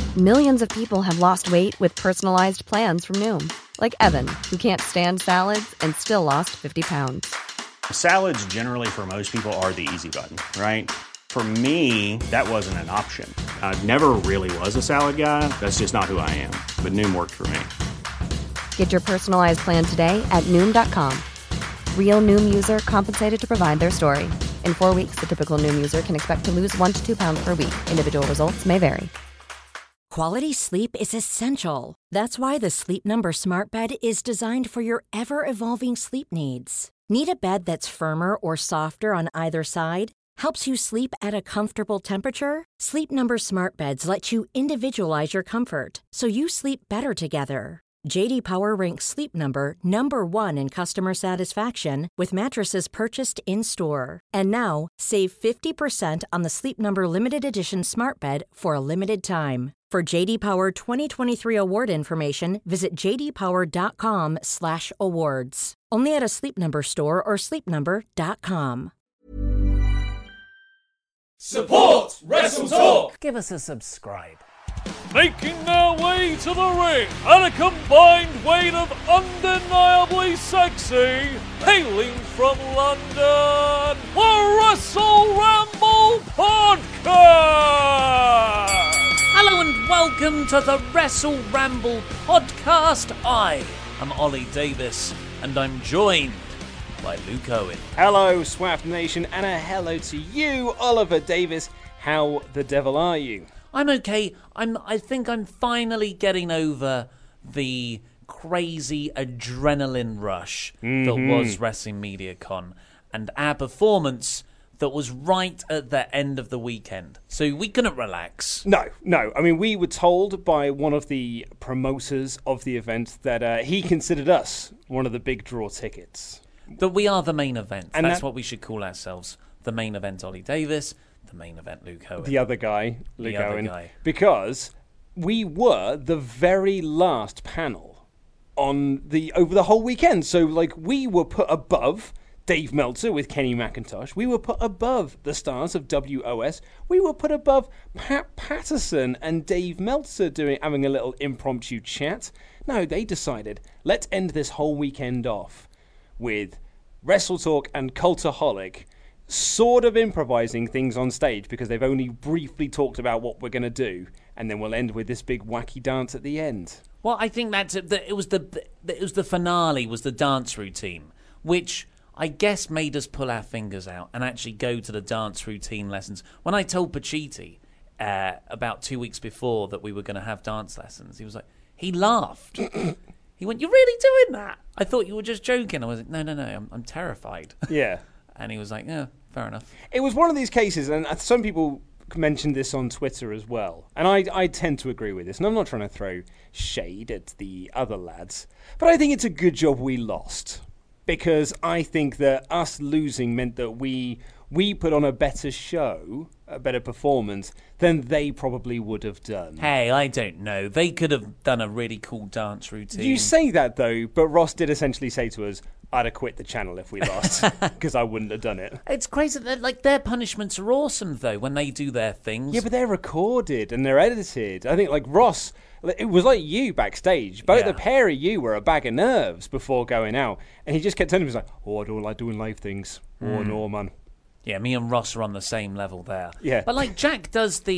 Millions of people have lost weight with personalized plans from Noom. Like Evan, who can't stand salads and still lost 50 pounds. Salads generally for most people are the easy button, right? For me, that wasn't an option. I never really was a salad guy. That's just not who I am. But Noom worked for me. Get your personalized plan today at Noom.com. Real Noom user compensated to provide their story. In 4 weeks, the typical Noom user can expect to lose 1 to 2 pounds per week. Individual results may vary. Quality sleep is essential. That's why the Sleep Number Smart Bed is designed for your ever-evolving sleep needs. Need a bed that's firmer or softer on either side? Helps you sleep at a comfortable temperature? Sleep Number Smart Beds let you individualize your comfort, so you sleep better together. J.D. Power ranks Sleep Number number 1 in customer satisfaction with mattresses purchased in-store. And now, save 50% on the Sleep Number Limited Edition Smart Bed for a limited time. For J.D. Power 2023 award information, visit jdpower.com/awards. Only at a Sleep Number store or sleepnumber.com. Support Wrestle Talk! Give us a subscribe. Making their way to the ring at a combined weight of undeniably sexy, hailing from London, the Wrestle Ramble Podcast! Hello and welcome to the Wrestle Ramble Podcast. I am Ollie Davis and I'm joined by Luke Owen. Hello, Swaff Nation, and a hello to you, Oliver Davis. How the devil are you? I'm okay. I think I'm finally getting over the crazy adrenaline rush that was Wrestling Media Con and our performance that was right at the end of the weekend. So we couldn't relax. No. I mean, we were told by one of the promoters of the event that he considered us one of the big draw tickets. That we are the main event. And that's what we should call ourselves. The main event, Ollie Davis. The main event, Luke Owen. The other guy, Luke Owen. Guy. Because we were the very last panel over the whole weekend. So, we were put above Dave Meltzer with Kenny McIntosh. We were put above the stars of WOS. We were put above Pat Patterson and Dave Meltzer having a little impromptu chat. No, they decided, let's end this whole weekend off with Wrestle Talk and Cultaholic sort of improvising things on stage because they've only briefly talked about what we're going to do, and then we'll end with this big wacky dance at the end. Well, I think it was the finale was the dance routine, which I guess made us pull our fingers out and actually go to the dance routine lessons. When I told Pacitti about 2 weeks before that we were going to have dance lessons, he laughed. He went, "You're really doing that? I thought you were just joking." I was like, No, I'm terrified. Yeah. And he was like, "Yeah, fair enough." It was one of these cases, and some people mentioned this on Twitter as well, and I tend to agree with this, and I'm not trying to throw shade at the other lads, but I think it's a good job we lost, because I think that us losing meant that we put on a better show, a better performance, than they probably would have done. Hey, I don't know. They could have done a really cool dance routine. You say that, though, but Ross did essentially say to us, I'd have quit the channel if we lost, because I wouldn't have done it. It's crazy that their punishments are awesome, though, when they do their things. Yeah, but they're recorded and they're edited. I think, Ross, it was like you backstage. Both the pair of you were a bag of nerves before going out. And he just kept telling me, I don't like doing live things. Oh, no, man. Yeah, me and Ross are on the same level there. Yeah. But, Jack's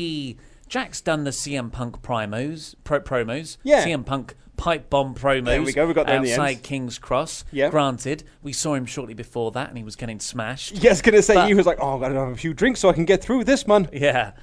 done the CM Punk promos. Yeah. CM Punk pipe bomb promos. There we go, we got there in the end. Outside King's Cross. Yeah. Granted, we saw him shortly before that and he was getting smashed. Yeah, I was going to say, he was like, I've got to have a few drinks so I can get through this, man. Yeah.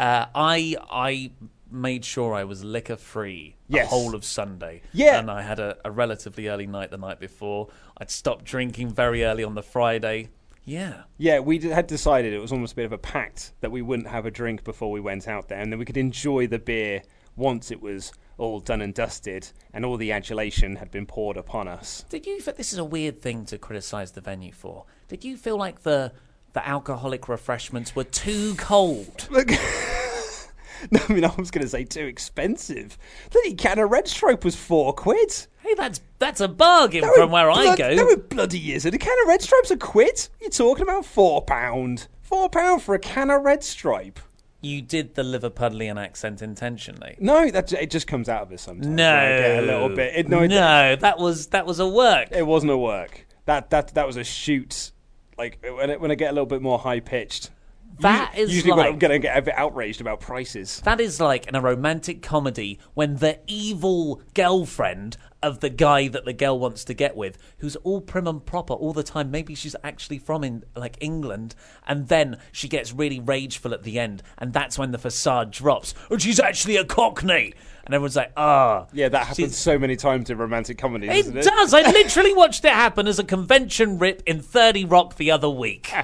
I made sure I was liquor free the whole of Sunday. Yeah. And I had a relatively early night the night before. I'd stopped drinking very early on the Friday. Yeah. Yeah, we had decided it was almost a bit of a pact that we wouldn't have a drink before we went out there, and then we could enjoy the beer once it was all done and dusted and all the adulation had been poured upon us. This is a weird thing to criticise the venue for. Did you feel like the alcoholic refreshments were too cold? Look, no, I mean, I was going to say too expensive. The can of Red Stripe was £4. Hey, that's a bargain from where I go. They were bloody years. A can of Red Stripe's £1. You're talking about £4. £4 for a can of Red Stripe. you did the Liverpudlian accent intentionally. No, it just comes out of it sometimes. No, I get a little bit. That was a work. It wasn't a work. That was a shoot. Like when I get a little bit more high pitched. That is usually like, when I'm going to get a bit outraged about prices. That is like in a romantic comedy when the evil girlfriend of the guy that the girl wants to get with, who's all prim and proper all the time, maybe she's actually from England, and then she gets really rageful at the end, and that's when the facade drops, and she's actually a Cockney. And everyone's like, Yeah, that happens so many times in romantic comedies, doesn't it? It does. I literally watched it happen as a convention rip in 30 Rock the other week.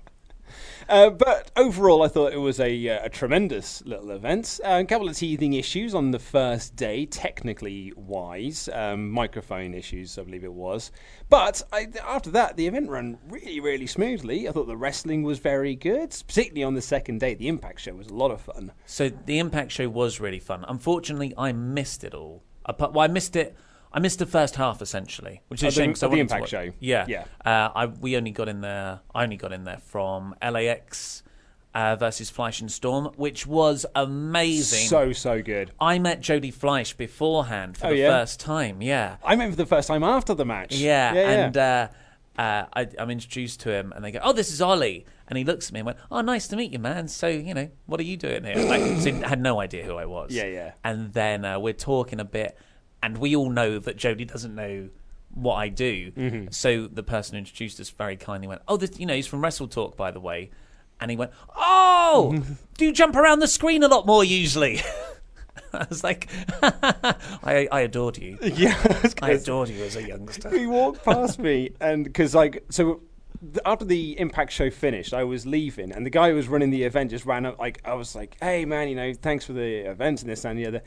But overall, I thought it was a tremendous little event. A couple of teething issues on the first day, technically wise. Microphone issues, I believe it was. But after that, the event ran really, really smoothly. I thought the wrestling was very good, particularly on the second day. The Impact show was a lot of fun. So the Impact show was really fun. Unfortunately, I missed it all. I missed the first half essentially, which is a shame. The Impact show. Yeah. I only got in there from LAX versus Fleisch and Storm, which was amazing. So good. I met Jody Fleisch beforehand for the first time. Yeah. I met him for the first time after the match. Yeah. And I'm introduced to him, and they go, "Oh, this is Ollie." And he looks at me and went, "Oh, nice to meet you, man. So, what are you doing here?" I had no idea who I was. Yeah. And then we're talking a bit. And we all know that Jody doesn't know what I do. Mm-hmm. So the person who introduced us very kindly went, "Oh, he's from Wrestle Talk, by the way." And he went, "Oh, do you jump around the screen a lot more usually?" I was like, I adored you. Yeah, I adored you as a youngster. He walked past me, and because after the Impact show finished, I was leaving, and the guy who was running the event just ran up. I was like, "Hey, man, thanks for the event and this and the other."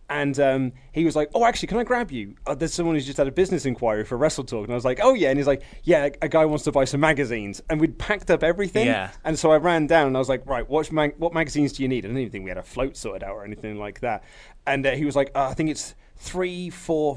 And he was like, "Oh, actually, can I grab you? There's someone who's just had a business inquiry for Wrestle Talk." And I was like, "Oh, yeah." And he's like, "Yeah, a guy wants to buy some magazines." And we'd packed up everything. Yeah. And so I ran down, and I was like, "Right, what magazines do you need?" I didn't even think we had a float sorted out or anything like that. And he was like, "I think it's 3, 4,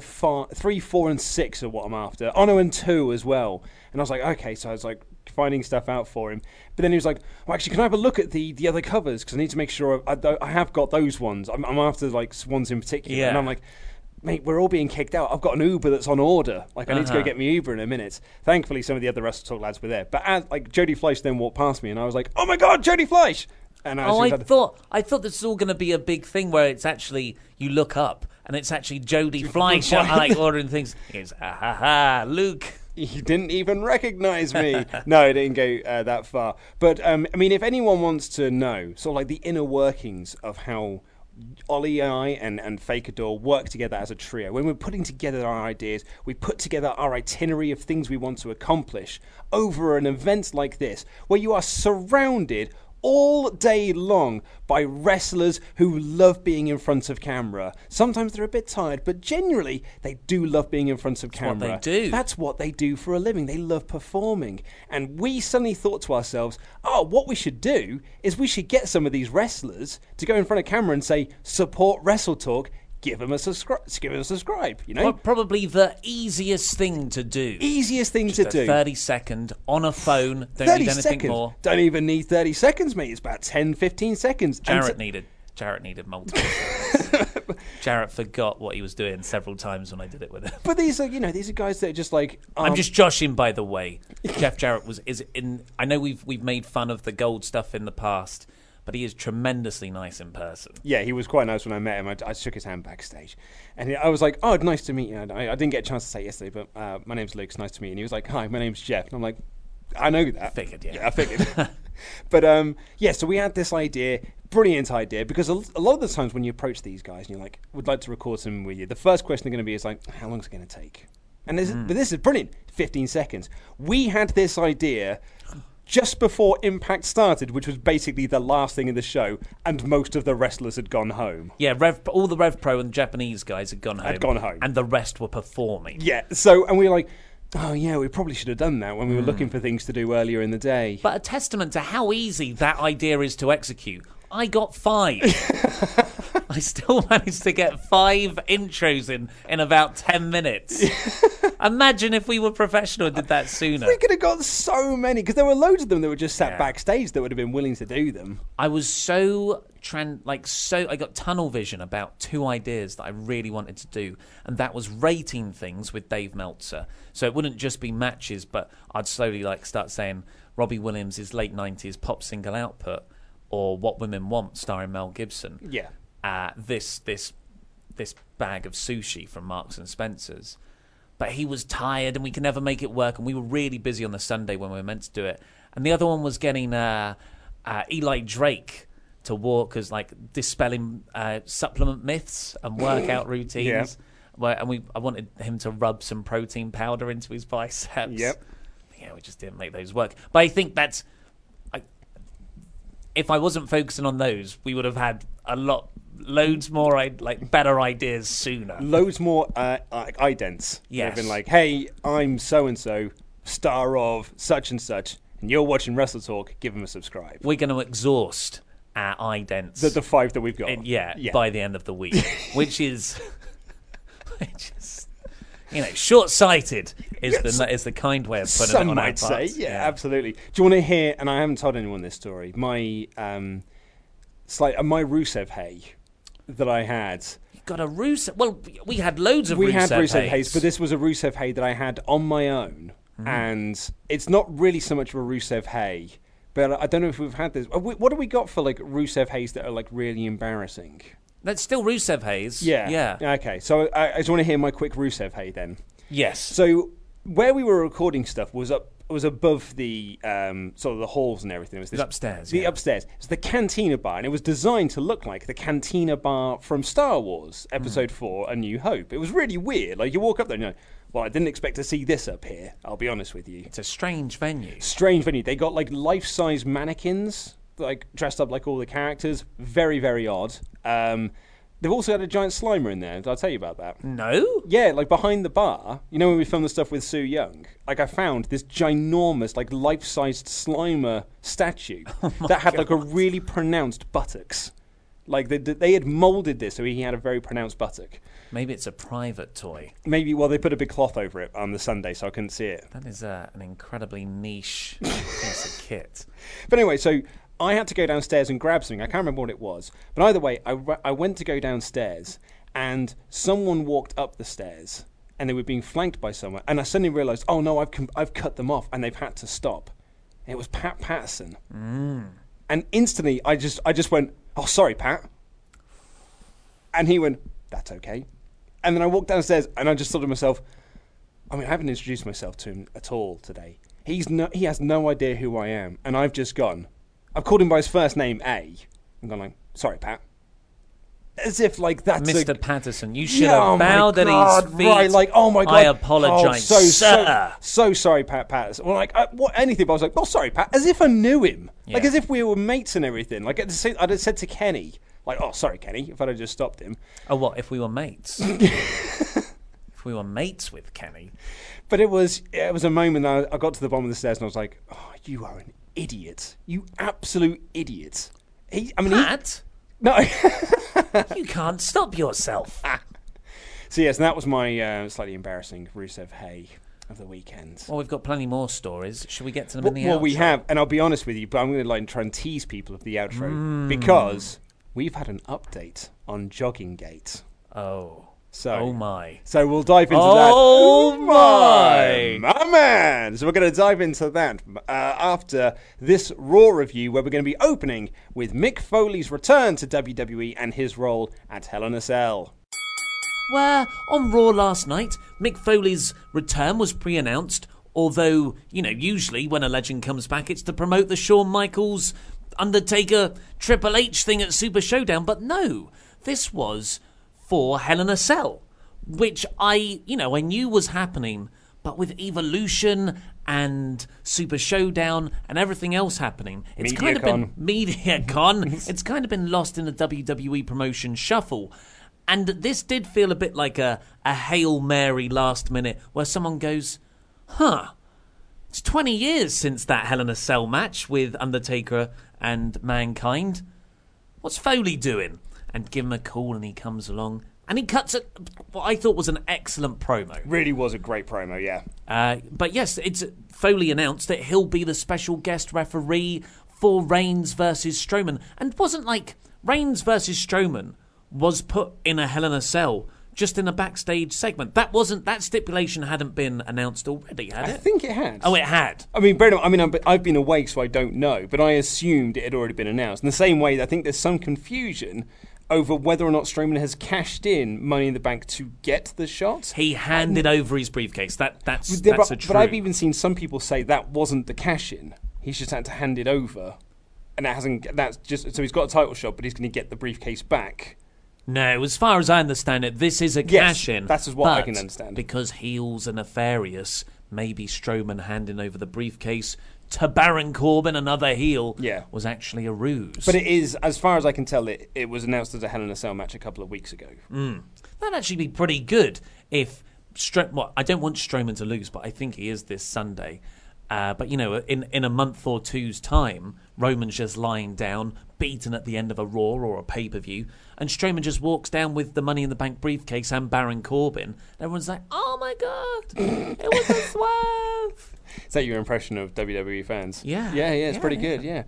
and 6 are what I'm after. Oh, no, and 2 as well." And I was like, "Okay." So I was like finding stuff out for him. But then he was like, "Well, actually, can I have a look at the other covers? Because I need to make sure I have got those ones. I'm after ones in particular." Yeah. And I'm like, "Mate, we're all being kicked out. I've got an Uber that's on order. Like, I need to go get my Uber in a minute." Thankfully, some of the other Wrestle Talk lads were there. But Jody Fleisch then walked past me, and I was like, "Oh my God, Jody Fleisch!" And I thought this was all going to be a big thing where it's actually you look up and it's actually Jody Fleisch ordering things. He goes, "Ha ha ha, Luke." He didn't even recognize me. No, it didn't go that far. But, if anyone wants to know, sort of like the inner workings of how Ollie and I and Fake Adore work together as a trio, when we're putting together our ideas, we put together our itinerary of things we want to accomplish over an event like this, where you are surrounded all day long by wrestlers who love being in front of camera. Sometimes they're a bit tired, but generally they do love being in front of camera. What they do. That's what they do for a living. They love performing. And we suddenly thought to ourselves, what we should do is we should get some of these wrestlers to go in front of camera and say, "Support Wrestle Talk. Give them a subscribe, Probably the easiest thing to do. Easiest thing Just to do. 30-second on a phone. Don't need anything more. Don't even need 30 seconds, mate. It's about 10, 15 seconds. Jarrett needed multiple seconds. Jarrett forgot what he was doing several times when I did it with him. But these are guys that are just like. I'm just joshing, by the way. Jeff Jarrett is in. I know we've made fun of the gold stuff in the past, but he is tremendously nice in person. Yeah, he was quite nice when I met him. I shook his hand backstage. And I was like, "Oh, nice to meet you." I didn't get a chance to say it yesterday, but my name's Luke. It's nice to meet you. And he was like, "Hi, my name's Jeff." And I'm like, "I know that." Figured, yeah. Yeah, I figured. But, so we had this idea, brilliant idea, because a lot of the times when you approach these guys and you're like, "Would like to record something with you," the first question they're going to be is like, "How long is it going to take?" And but this is brilliant. 15 seconds. We had this idea just before Impact started, which was basically the last thing in the show, and most of the wrestlers had gone home. Yeah, all the Rev Pro and Japanese guys had gone home. And the rest were performing. Yeah, and we were like, "Oh, yeah, we probably should have done that when we were looking for things to do earlier in the day." But a testament to how easy that idea is to execute. I got 5. I still managed to get 5 intros in about 10 minutes. Imagine if we were professional and did that sooner. We could have got so many, because there were loads of them that were just sat backstage that would have been willing to do them. I was so I got tunnel vision about 2 ideas that I really wanted to do, and that was rating things with Dave Meltzer. So it wouldn't just be matches, but I'd slowly start saying Robbie Williams' late 90s pop single output, or What Women Want starring Mel Gibson. Yeah. This bag of sushi from Marks and Spencer's. But he was tired and we could never make it work, and we were really busy on the Sunday when we were meant to do it. And the other one was getting Eli Drake to walk as dispelling supplement myths and workout routines. And I wanted him to rub some protein powder into his biceps. Yep. Yeah, we just didn't make those work. But I think that's... if I wasn't focusing on those, we would have had loads more better ideas sooner. Loads more idents. Yes. They've been like, hey, I'm so-and-so, star of such and such, and you're watching Wrestle Talk, give them a subscribe. We're going to exhaust our idents. The 5 that we've got. By the end of the week, which is short-sighted is the kind way of putting it on Some our might say, parts. yeah, absolutely. Do you want to hear, and I haven't told anyone this story, my Rusev Hay that I had. You got a Rusev... Well, we had loads of Rusev We had Rusev Hays. Hays, but this was a Rusev Hay that I had on my own. And it's not really so much of a Rusev Hay, but I don't know if we've had this. What do we got for Rusev Hays that are really embarrassing? That's still Rusev Hays. Yeah. Okay, so I just want to hear my quick Rusev Hay then. Yes. So where we were recording stuff was above the sort of the halls and everything. It was upstairs. The upstairs. It was the Cantina Bar, and it was designed to look like the Cantina Bar from Star Wars Episode 4: A New Hope. It was really weird. You walk up there and you're like, well, I didn't expect to see this up here, I'll be honest with you. It's a strange venue. Strange venue. They got life-size mannequins, dressed up like all the characters. Very, very odd. They've also had a giant Slimer in there. Did I tell you about that? No? Yeah, behind the bar. You know when we filmed the stuff with Sue Young? I found this ginormous, life-sized Slimer statue that had a really pronounced buttocks. They had moulded this so he had a very pronounced buttock. Maybe it's a private toy. Maybe, they put a big cloth over it on the Sunday so I couldn't see it. That is an incredibly niche piece of kit. But anyway, so I had to go downstairs and grab something. I can't remember what it was. But either way, I went to go downstairs, and someone walked up the stairs, and they were being flanked by someone. And I suddenly realised, oh no, I've cut them off, and they've had to stop. And it was Pat Patterson. And instantly, I just went, oh, sorry, Pat. And he went, that's okay. And then I walked downstairs, and I just thought to myself, I haven't introduced myself to him at all today. He has no idea who I am, and I've called him by his first name, A. I'm going sorry, Pat. As if that's Mr. Patterson, you should have bowed at his feet. Right, oh my God. I apologise, sir. So sorry, Pat Patterson. Well, anything, but I was oh, sorry, Pat. As if I knew him. Yeah. As if we were mates and everything. I'd have said to Kenny, oh, sorry, Kenny, if I'd have just stopped him. Oh, what, if we were mates? If we were mates with Kenny? But it was a moment that I got to the bottom of the stairs and I was like, oh, you are an idiot. You absolute idiot. Pat? No. You can't stop yourself. So yes, and that was my slightly embarrassing Rusev Hay of the weekend. Well, we've got plenty more stories. Should we get to them in the outro? Well, we have, and I'll be honest with you, but I'm going to try and tease people of the outro because we've had an update on Jogging Gate. Oh my. So we'll dive into that. Oh my man. So we're going to dive into that after this Raw review where we're going to be opening with Mick Foley's return to WWE and his role at Hell in a Cell. Where on Raw last night, Mick Foley's return was pre-announced, although, usually when a legend comes back, it's to promote the Shawn Michaels, Undertaker, Triple H thing at Super Showdown. But no, this was for Hell in a Cell, which I knew was happening, but with Evolution and Super Showdown and everything else happening, it's kind of been MediaCon. It's kind of been lost in the WWE promotion shuffle. And this did feel a bit like a Hail Mary last minute where someone goes, it's 20 years since that Hell in a Cell match with Undertaker and Mankind. What's Foley doing? and give him a call, and he comes along. And he cuts what I thought was an excellent promo. Really was a great promo, yeah. But yes, Foley announced that he'll be the special guest referee for Reigns versus Strowman. And it wasn't like Reigns versus Strowman was put in a Hell in a Cell just in a backstage segment. That stipulation hadn't been announced already, had it? I think it had. Oh, it had. I mean, I've been away, so I don't know, but I assumed it had already been announced. In the same way, I think there's some confusion over whether or not Strowman has cashed in Money in the Bank to get the shot. He handed over his briefcase. That's a true. But I've even seen some people say that wasn't the cash-in. He's just had to hand it over, and so he's got a title shot, but he's going to get the briefcase back. No, as far as I understand it, this is a cash-in. That's what I can understand. Because heels are nefarious, maybe Strowman handing over the briefcase to Baron Corbin, another heel, was actually a ruse. But it is, as far as I can tell, it was announced as a Hell in a Cell match a couple of weeks ago. That'd actually be pretty good if I don't want Strowman to lose, but I think he is this Sunday. But, in a month or two's time, Roman's just lying down, beaten at the end of a Raw or a pay-per-view, and Strowman just walks down with the Money in the Bank briefcase and Baron Corbin. And everyone's like, oh my God, it was a swerve. Is that your impression of WWE fans? Yeah. Yeah, it's pretty good, yeah.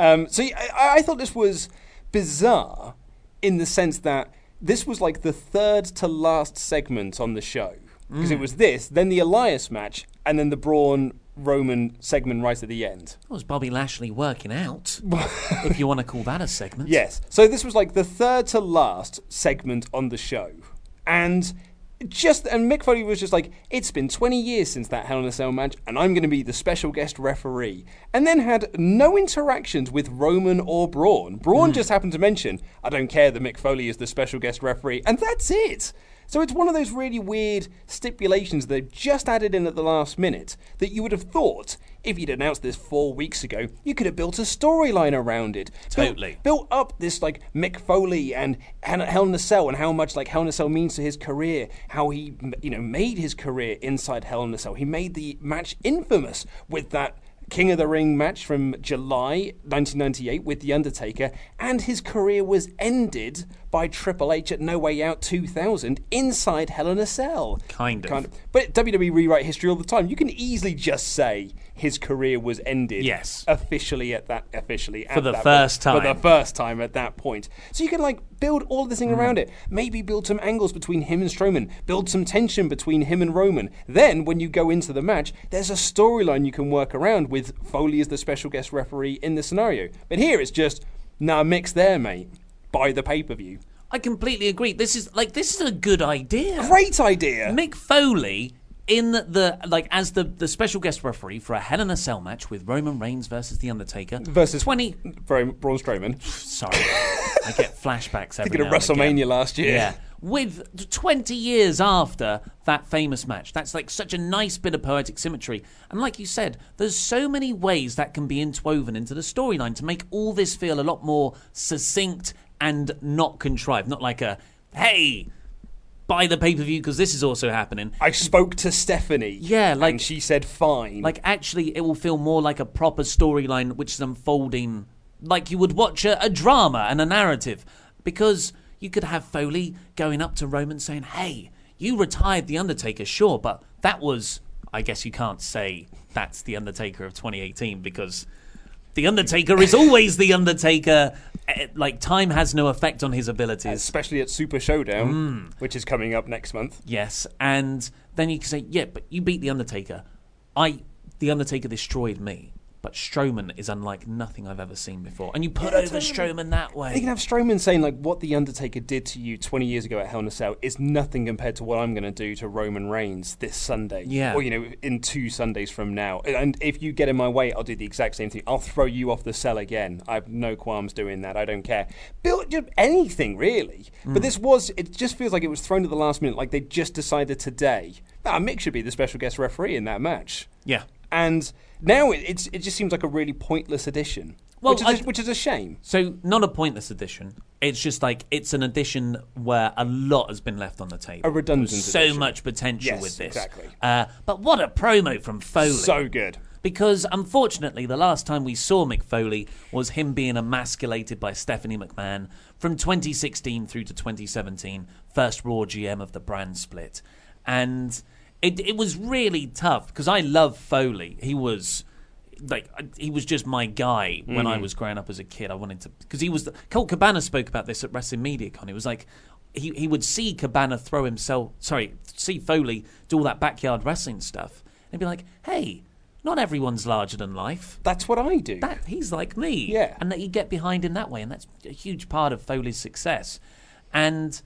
I thought this was bizarre in the sense that this was like the third to last segment on the show. Because it was this, then the Elias match, and then the Braun Roman segment right at the end. It was Bobby Lashley working out, if you want to call that a segment. Yes. So this was like the third to last segment on the show. And Mick Foley was just like, it's been 20 years since that Hell in a Cell match, and I'm going to be the special guest referee. And then had no interactions with Roman or Braun. Braun just happened to mention, I don't care that Mick Foley is the special guest referee, and that's it. So it's one of those really weird stipulations they've just added in at the last minute that you would have thought, if you'd announced this 4 weeks ago, you could have built a storyline around it. Totally. Built up this, like, Mick Foley and Hell in a Cell and how much, like, Hell in a Cell means to his career, how he, made his career inside Hell in a Cell. He made the match infamous with that King of the Ring match from July 1998 with The Undertaker, and his career was ended by Triple H at No Way Out 2000 inside Hell in a Cell. Kind of. But WWE rewrite history all the time. You can easily just say his career was ended officially for the first time at that point. So you can, like, build all this thing around it. Maybe build some angles between him and Strowman. Build some tension between him and Roman. Then, when you go into the match, there's a storyline you can work around with Foley as the special guest referee in the scenario. But here it's just, Mick's there, mate. Buy the pay-per-view. I completely agree. This is a good idea. Great idea. Mick Foley as the special guest referee for a Hell in a Cell match with Roman Reigns versus The Undertaker. Versus Braun Strowman. Sorry. I get flashbacks every Thinking now of WrestleMania and again. last year. Yeah. With 20 years after that famous match. That's like such a nice bit of poetic symmetry. And like you said, there's so many ways that can be interwoven into the storyline to make all this feel a lot more succinct and not contrived. Not like hey, buy the pay-per-view because this is also happening. I spoke to Stephanie. Yeah, and she said fine. Like, actually, it will feel more like a proper storyline which is unfolding like you would watch a drama and a narrative. Because you could have Foley going up to Roman saying, hey, you retired The Undertaker, sure, but that was... I guess you can't say that's The Undertaker of 2018 because The Undertaker is always The Undertaker. Like, time has no effect on his abilities. Especially at Super Showdown, which is coming up next month. Yes, and then you can say, yeah, but you beat The Undertaker. The Undertaker destroyed me. But Strowman is unlike nothing I've ever seen before. And you put over Strowman that way. You can have Strowman saying, like, what The Undertaker did to you 20 years ago at Hell in a Cell is nothing compared to what I'm going to do to Roman Reigns this Sunday. Yeah. Or, in 2 Sundays from now. And if you get in my way, I'll do the exact same thing. I'll throw you off the cell again. I have no qualms doing that. I don't care. Build just anything, really. But it just feels like it was thrown at the last minute, like they just decided today. Mick should be the special guest referee in that match. Yeah. And now it just seems like a really pointless addition, which is a shame. So, not a pointless addition. It's just like, it's an addition where a lot has been left on the table. A redundant so addition. much potential Yes, with this. Exactly. But what a promo from Foley. So good. Because, unfortunately, the last time we saw Mick Foley was him being emasculated by Stephanie McMahon from 2016 through to 2017, first Raw GM of the brand split. And it was really tough, because I love Foley. He was just my guy when I was growing up as a kid. I wanted to, because he was Colt Cabana spoke about this at Wrestling MediaCon. It was like he would see see Foley do all that backyard wrestling stuff, and he'd be like, "Hey, not everyone's larger than life. That's what I do. He's like me." Yeah, and that you get behind in that way, and that's a huge part of Foley's success. And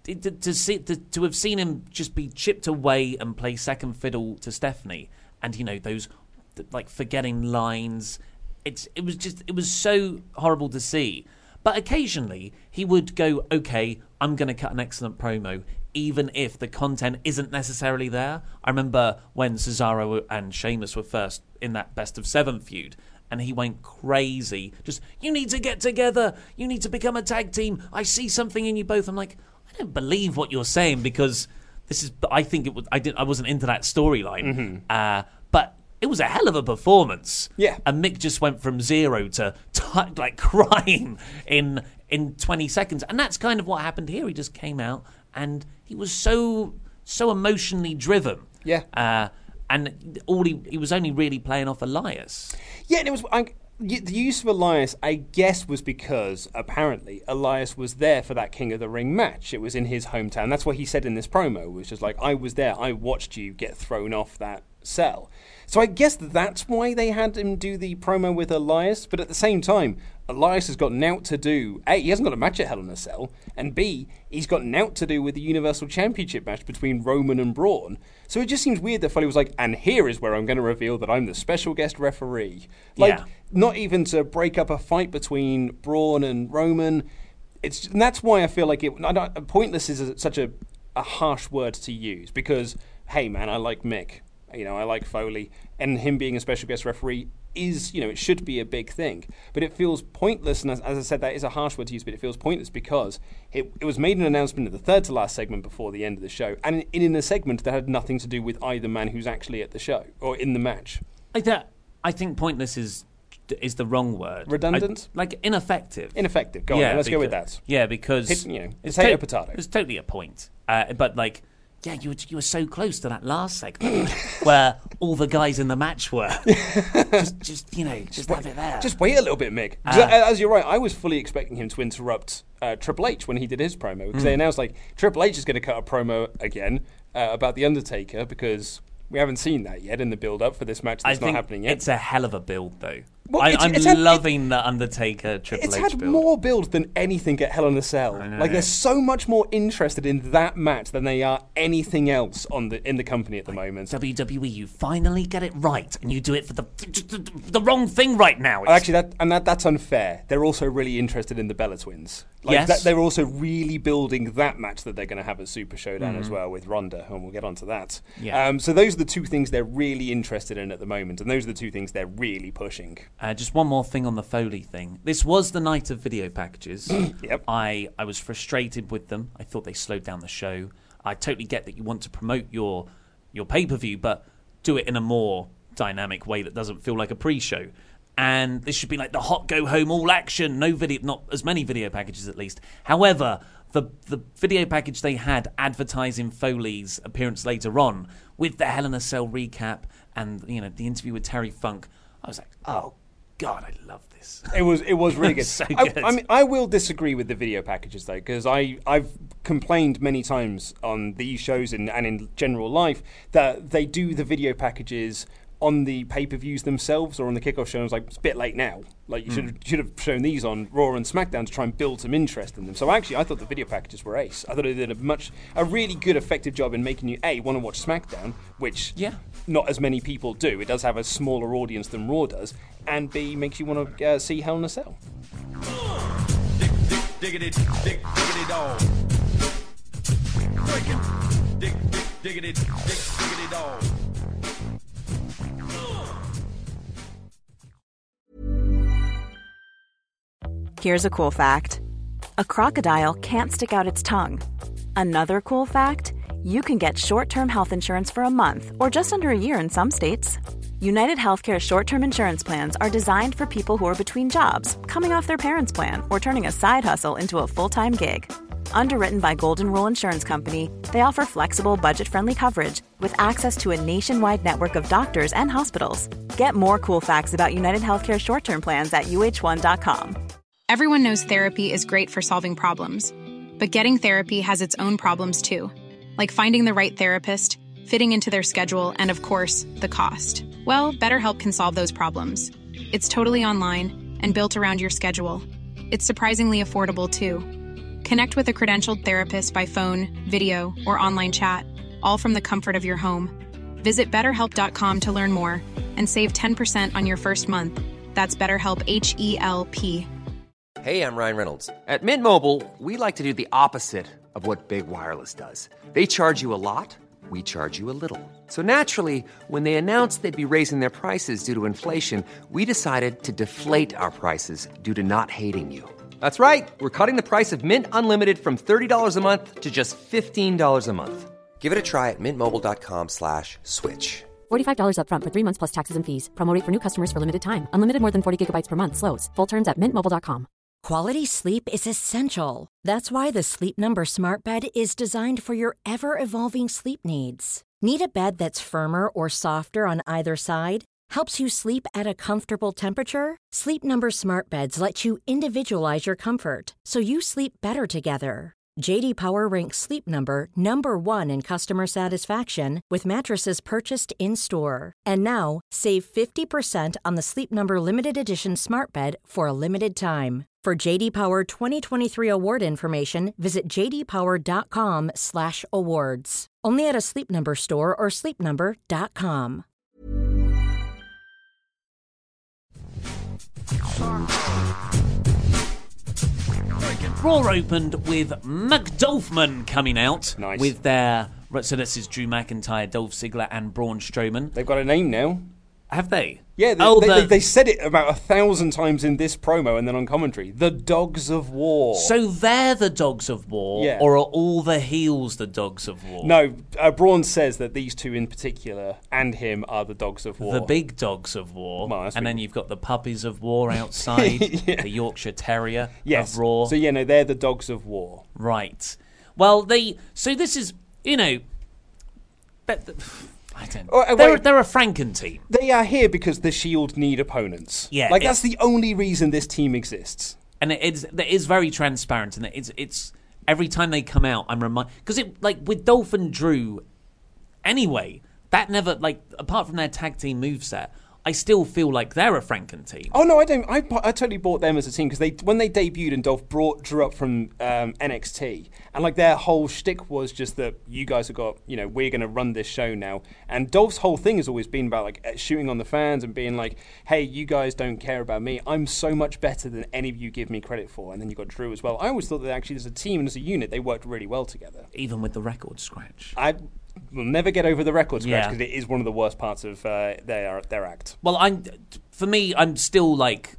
to have seen him just be chipped away and play second fiddle to Stephanie, and those like forgetting lines, it was so horrible to see. But occasionally he would go, okay, I'm going to cut an excellent promo, even if the content isn't necessarily there. I remember when Cesaro and Sheamus were first in that Best of 7 feud, and he went crazy. Just, you need to get together. You need to become a tag team. I see something in you both. I'm like, I don't believe what you're saying, because I wasn't into that storyline. But it was a hell of a performance. Yeah. And Mick just went from 0 to like crying in 20 seconds. And that's kind of what happened here. He just came out and he was so emotionally driven. Yeah. And he was only really playing off Elias. Yeah, and it was the use of Elias, I guess, was because apparently Elias was there for that King of the Ring match. It was in his hometown. That's what he said in this promo, which was like, I was there. I watched you get thrown off that cell. So I guess that's why they had him do the promo with Elias. But at the same time, Elias has got nought to do. A, he hasn't got a match at Hell in a Cell. And B, he's got nought to do with the Universal Championship match between Roman and Braun. So it just seems weird that Foley was like, and here is where I'm going to reveal that I'm the special guest referee. Not even to break up a fight between Braun and Roman. And that's why I feel like pointless is such a harsh word to use. Because, hey man, I like Mick. I like Foley, and him being a special guest referee is, it should be a big thing. But it feels pointless, and as I said, that is a harsh word to use, but it feels pointless because it was made an announcement in the third to last segment before the end of the show, and in a segment that had nothing to do with either man who's actually at the show or in the match. I think pointless is the wrong word. Redundant? Ineffective. Ineffective. Go on, let's go with that. Yeah, because it's potato. It's totally a point. But yeah, you were so close to that last segment where all the guys in the match were. just have it there. Just wait a little bit, Mick. As you're right, I was fully expecting him to interrupt Triple H when he did his promo, because they announced Triple H is going to cut a promo again about The Undertaker, because we haven't seen that yet in the build-up for this match that's not happening yet. It's a hell of a build, though. Well, I'm loving the Undertaker Triple H build. It's had more build than anything at Hell in a Cell. They're so much more interested in that match than they are anything else in the company at the moment. WWE, you finally get it right, and you do it for the wrong thing right now. Actually, that's unfair. They're also really interested in the Bella Twins. Yes. They're also really building that match that they're going to have at Super Showdown as well with Ronda, and we'll get onto that. Yeah. So those are the two things they're really interested in at the moment, and those are the two things they're really pushing. Just one more thing on the Foley thing. This was the night of video packages. Yep. I was frustrated with them. I thought they slowed down the show. I totally get that you want to promote your pay-per-view, but do it in a more dynamic way that doesn't feel like a pre-show. And this should be like the hot go home all action, no video, not as many video packages at least. However, the video package they had advertising Foley's appearance later on with the Hell in a Cell recap and the interview with Terry Funk, I was like, oh God, I love this. It was really good. So good. I will disagree with the video packages though, because I've complained many times on these shows and in general life that they do the video packages on the pay-per-views themselves or on the kickoff show. I was like, it's a bit late now. Like, you should have shown these on Raw and SmackDown to try and build some interest in them. So actually, I thought the video packages were ace. I thought they did a really good, effective job in making you want to watch SmackDown, which not as many people do. It does have a smaller audience than Raw does, and B, makes you want to see Hell in a Cell. Diggity dog. Diggity dog. Here's a cool fact. A crocodile can't stick out its tongue. Another cool fact, you can get short-term health insurance for a month or just under a year in some states. United Healthcare short-term insurance plans are designed for people who are between jobs, coming off their parents' plan, or turning a side hustle into a full-time gig. Underwritten by Golden Rule Insurance Company, they offer flexible, budget-friendly coverage with access to a nationwide network of doctors and hospitals. Get more cool facts about United Healthcare short-term plans at uh1.com. Everyone knows therapy is great for solving problems, but getting therapy has its own problems too, like finding the right therapist, fitting into their schedule, and of course, the cost. Well, BetterHelp can solve those problems. It's totally online and built around your schedule. It's surprisingly affordable too. Connect with a credentialed therapist by phone, video, or online chat, all from the comfort of your home. Visit BetterHelp.com to learn more and save 10% on your first month. That's BetterHelp, H-E-L-P. Hey, I'm Ryan Reynolds. At Mint Mobile, we like to do the opposite of what Big Wireless does. They charge you a lot, we charge you a little. So naturally, when they announced they'd be raising their prices due to inflation, we decided to deflate our prices due to not hating you. That's right. We're cutting the price of Mint Unlimited from $30 a month to just $15 a month. Give it a try at mintmobile.com/switch. $45 up front for 3 months plus taxes and fees. Promo rate for new customers for limited time. Unlimited more than 40 gigabytes per month. Slows full terms at mintmobile.com. Quality sleep is essential. That's why the Sleep Number Smart Bed is designed for your ever-evolving sleep needs. Need a bed that's firmer or softer on either side? Helps you sleep at a comfortable temperature? Sleep Number Smart Beds let you individualize your comfort, so you sleep better together. J.D. Power ranks Sleep Number number 1 in customer satisfaction with mattresses purchased in-store. And now, save 50% on the Sleep Number Limited Edition Smart Bed for a limited time. For J.D. Power 2023 award information, visit jdpower.com/awards. Only at a Sleep Number store or sleepnumber.com. Raw opened with McDolphman coming out Nice. with their... So this is Drew McIntyre, Dolph Ziggler and Braun Strowman. They've got a name now. Have they? Yeah, they said it about 1,000 times in this promo and then on commentary. The Dogs of War. So they're the Dogs of War, Yeah. or are all the heels the Dogs of War? No, Braun says that these two in particular and him are the Dogs of War. The big Dogs of War. Well, that's and what then you- you've got the Puppies of War outside, Yeah. the Yorkshire Terrier Yes. of Raw. So, yeah, no, they're the Dogs of War. Right. Well, so this is, you know... I don't know. Oh, They're a Franken team. They are here because the Shield need opponents. Yeah, Like, that's the only reason this team exists. And it is very transparent, and it's every time they come out, I'm reminded, because with Dolph and Drew, anyway, that never, apart from their tag team moveset, I still feel like they're a Franken team. Oh no, I don't. I totally bought them as a team because when they debuted and Dolph brought Drew up from NXT, and their whole shtick was just that you guys have got, we're going to run this show now. And Dolph's whole thing has always been about shooting on the fans and being like, hey, you guys don't care about me. I'm so much better than any of you give me credit for. And then you got Drew as well. I always thought that actually as a team and as a unit they worked really well together. Even with the record scratch. I will never get over the record scratch Yeah. because it is one of the worst parts of their act. Well, I'm still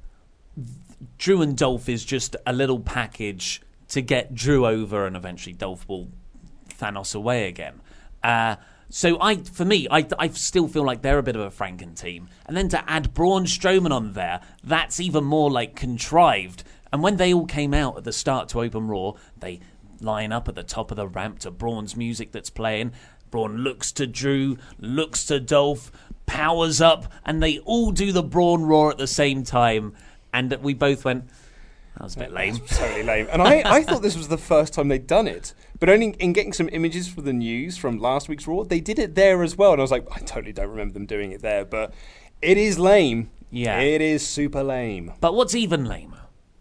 Drew and Dolph is just a little package to get Drew over, and eventually Dolph will Thanos away again. So I still feel like they're a bit of a Franken team, and then to add Braun Strowman on there, that's even more contrived. And when they all came out at the start to open Raw, they line up at the top of the ramp to Braun's music that's playing. Braun looks to Drew, looks to Dolph, powers up, and they all do the Braun roar at the same time. And we both went, that was a bit lame. That's totally lame. And I thought this was the first time they'd done it. But only in getting some images for the news from last week's Raw, they did it there as well. And I was like, I totally don't remember them doing it there. But it is lame. Yeah. It is super lame. But what's even lamer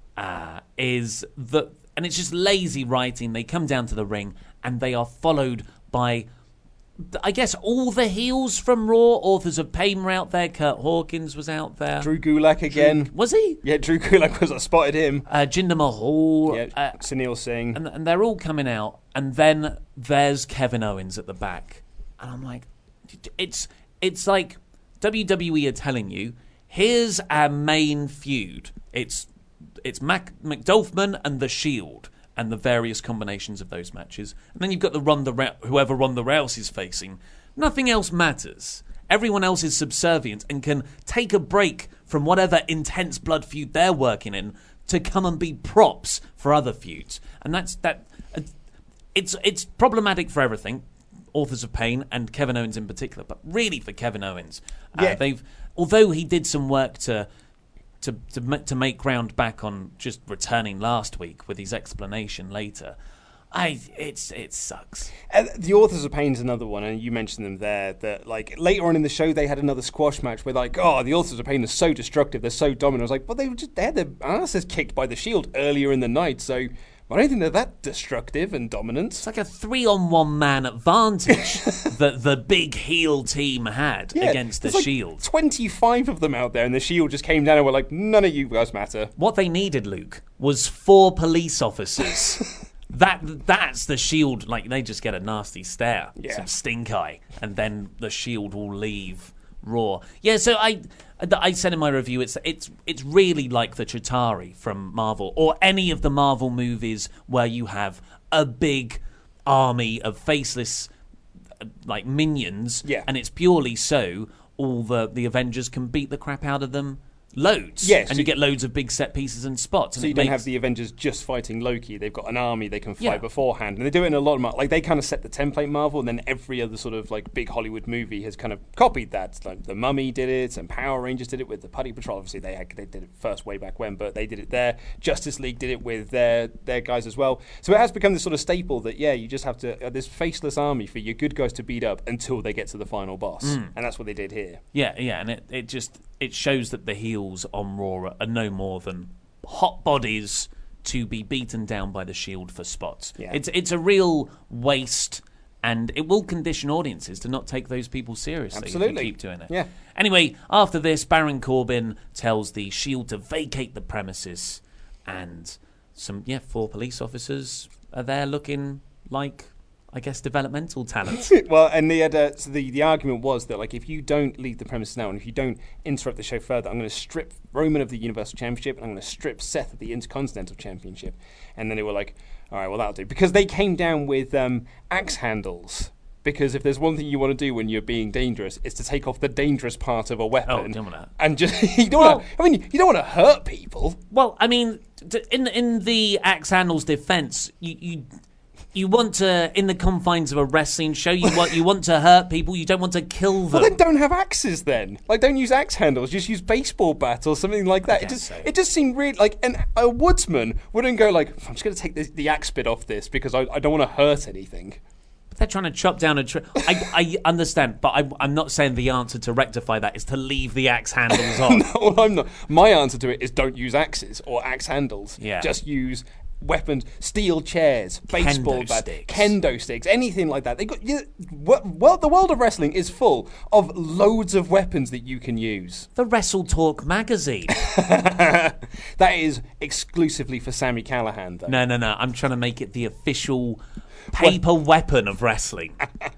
is that, and it's just lazy writing, they come down to the ring and they are followed by, I guess, all the heels from Raw. Authors of Pain were out there. Kurt Hawkins was out there. Drew Gulak again. Was he? Yeah, Drew Gulak was. I spotted him. Jinder Mahal. Yeah, Sunil Singh. And they're all coming out. And then there's Kevin Owens at the back. And I'm like, it's like WWE are telling you, here's our main feud. It's McDolphman and The Shield and the various combinations of those matches. And then you've got whoever Ronda Rousey's facing. Nothing else matters. everyone else is subservient and can take a break from whatever intense blood feud they're working in to come and be props for other feuds. And it's problematic for everything, Authors of Pain and Kevin Owens in particular, but really for Kevin Owens, although he did some work to make ground back on just returning last week with his explanation later. It sucks. The Authors of Pain is another one, and you mentioned them there. That like later on in the show, they had another squash match where like, oh, the Authors of Pain are so destructive, they're so dominant. I was like, well, they had their asses kicked by the Shield earlier in the night, so I don't think they're that destructive and dominant. It's like a 3-on-1 man advantage that the big heel team had against the Shield. 25 of them out there, and the Shield just came down and were like, none of you guys matter. What they needed, Luke, was 4 police officers. That's the Shield. Like, they just get a nasty stare, some stink eye, and then the Shield will leave Raw. Yeah, so I said in my review, it's really like the Chitauri from Marvel, or any of the Marvel movies where you have a big army of faceless like minions, and it's purely so all the Avengers can beat the crap out of them. Loads. Yes. And you get loads of big set pieces and spots. So you don't have the Avengers just fighting Loki. They've got an army they can fight beforehand. And they do it in a lot of... Like, they kind of set the template Marvel, and then every other sort of, like, big Hollywood movie has kind of copied that. Like, The Mummy did it, and Power Rangers did it with the Putty Patrol. Obviously, they did it first way back when, but they did it there. Justice League did it with their guys as well. So it has become this sort of staple that, you just have to... this faceless army for your good guys to beat up until they get to the final boss. And that's what they did here. Yeah, and it shows that the heels on Raw are no more than hot bodies to be beaten down by the Shield for spots. Yeah. It's a real waste, and it will condition audiences to not take those people seriously. Absolutely. If you keep doing it. Yeah. Anyway, after this, Baron Corbin tells the Shield to vacate the premises, and some 4 police officers are there looking like, I guess, developmental talent. Well, and they had, so the argument was that, like, if you don't leave the premises now and if you don't interrupt the show further, I'm going to strip Roman of the Universal Championship and I'm going to strip Seth of the Intercontinental Championship. And then they were like, all right, well, that'll do. Because they came down with axe handles. Because if there's one thing you want to do when you're being dangerous, it's to take off the dangerous part of a weapon. Oh, don't want to. And just you don't want to hurt people. Well, I mean, in the axe handles defense, you want to, in the confines of a wrestling show, you want to hurt people. You don't want to kill them. Well, then don't have axes. Then, like, don't use axe handles. Just use baseball bats or something like that. It just seemed really like, and a woodsman wouldn't go like, I'm just going to take the axe bit off this because I don't want to hurt anything. But they're trying to chop down a tree. I understand, but I'm not saying the answer to rectify that is to leave the axe handles on. No, I'm not. My answer to it is don't use axes or axe handles. Yeah. Just use weapons, steel chairs, baseball bats, kendo sticks, anything like that. They got well. The world of wrestling is full of loads of weapons that you can use. The Wrestle Talk magazine. That is exclusively for Sami Callihan, though. No. I'm trying to make it the official paper weapon of wrestling.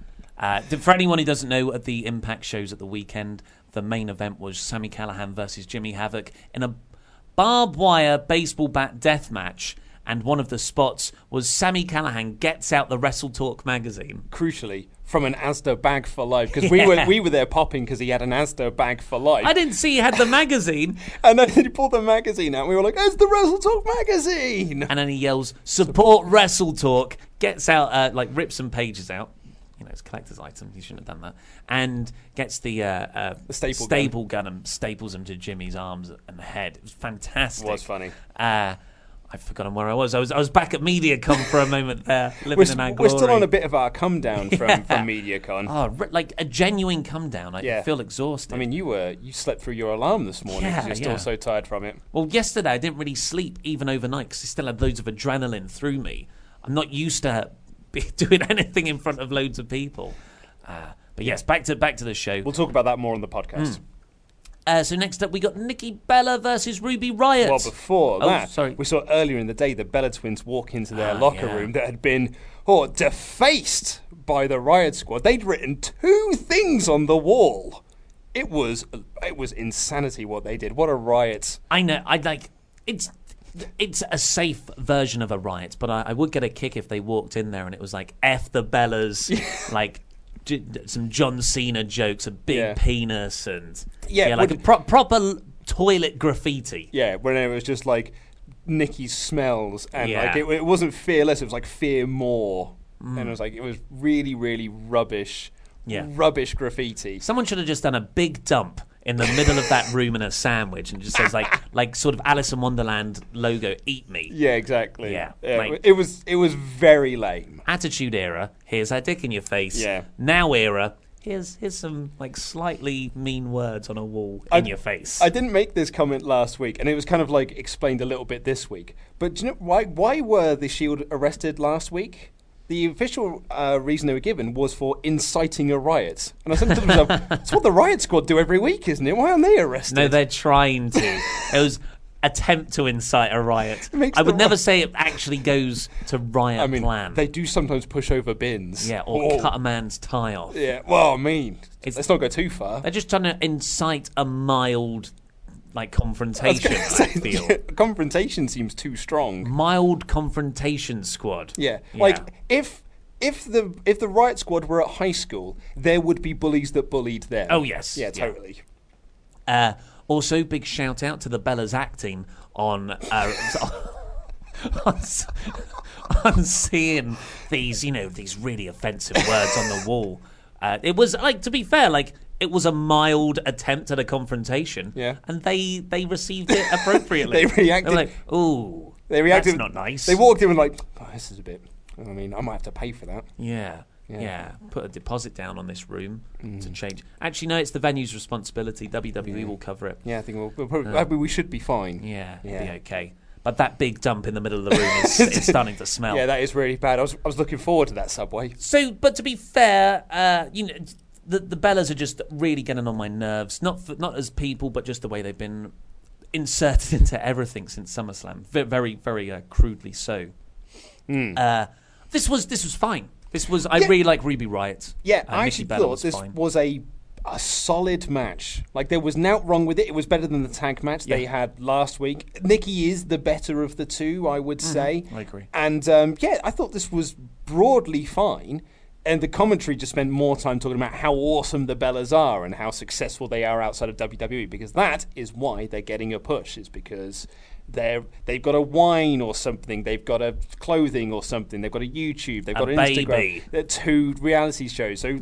For anyone who doesn't know, at the Impact shows at the weekend, the main event was Sami Callihan versus Jimmy Havoc in a barbed wire baseball bat death match. And one of the spots was Sami Callihan gets out the Wrestle Talk magazine. Crucially, from an Asda bag for life. Because we were there popping because he had an Asda bag for life. I didn't see he had the magazine. And then he pulled the magazine out and we were like, it's the Wrestle Talk magazine! And then he yells, support Wrestle Talk, gets out, rips some pages out. You know, it's a collector's item. He shouldn't have done that. And gets the staple gun and staples them to Jimmy's arms and head. It was fantastic. It was funny. I've forgotten where I was. I was back at MediaCon for a moment there, living in our glory. We're still on a bit of our come down from MediaCon. Oh, like a genuine come down. I feel exhausted. I mean, you slept through your alarm this morning because you're still so tired from it. Well, yesterday I didn't really sleep even overnight because I still had loads of adrenaline through me. I'm not used to doing anything in front of loads of people. But yes, back to the show. We'll talk about that more on the podcast. So next up, we got Nikki Bella versus Ruby Riott. Well, before that, we saw earlier in the day the Bella twins walk into their locker room that had been defaced by the Riott Squad. They'd written 2 things on the wall. It was insanity what they did. What a riot! I know. It's a safe version of a riot, but I would get a kick if they walked in there and it was like F the Bellas, like some John Cena jokes, a big penis, and like a proper toilet graffiti. Yeah, when it was just like Nikki smells, and like it wasn't fearless; it was like fear more, and it was really, really rubbish. Rubbish graffiti. Someone should have just done a big dump in the middle of that room in a sandwich and just says like sort of Alice in Wonderland logo, "Eat me." Yeah, exactly. Yeah, it was very lame. Attitude Era, here's our dick in your face. Yeah. Now Era, here's some like slightly mean words on a wall in your face. I didn't make this comment last week, and it was kind of like explained a little bit this week. But do you know why were the Shield arrested last week? The official reason they were given was for inciting a riot. And I said to myself, that's what the riot squad do every week, isn't it? Why aren't they arrested? No, they're trying to. It was attempt to incite a riot. I would never say it actually goes to riot plan. They do sometimes push over bins. Yeah, or cut a man's tie off. Yeah, well, let's not go too far. They're just trying to incite a mild confrontation, I feel. Confrontation seems too strong. Mild confrontation squad. Yeah. Like if the riot squad were at high school, there would be bullies that bullied them. Oh yes. Yeah, totally. Also, big shout out to the Bellas acting on on seeing these really offensive words on the wall. It was to be fair, it was a mild attempt at a confrontation. Yeah. And they received it appropriately. They reacted. They were like, ooh, they reacted. That's not nice. They walked in and this is a bit. I might have to pay for that. Yeah. Put a deposit down on this room to change. Actually, no, it's the venue's responsibility. WWE will cover it. Yeah, I think we'll probably, we should be fine. Yeah, it'll be okay. But that big dump in the middle of the room is starting to smell. Yeah, that is really bad. I was looking forward to that subway. So, but to be fair, the Bellas are just really getting on my nerves. Not as people, but just the way they've been inserted into everything since SummerSlam. Very, very crudely so. This was fine. I really like Ruby Riott. Yeah, I actually thought this was a solid match. There was nought wrong with it. It was better than the tag match they had last week. Nikki is the better of the two, I would say. I agree. And I thought this was broadly fine. And the commentary just spent more time talking about how awesome the Bellas are and how successful they are outside of WWE, because that is why they're getting a push, is because they've got a wine or something, they've got a clothing or something, they've got a YouTube, they've got an Instagram, 2 reality shows. So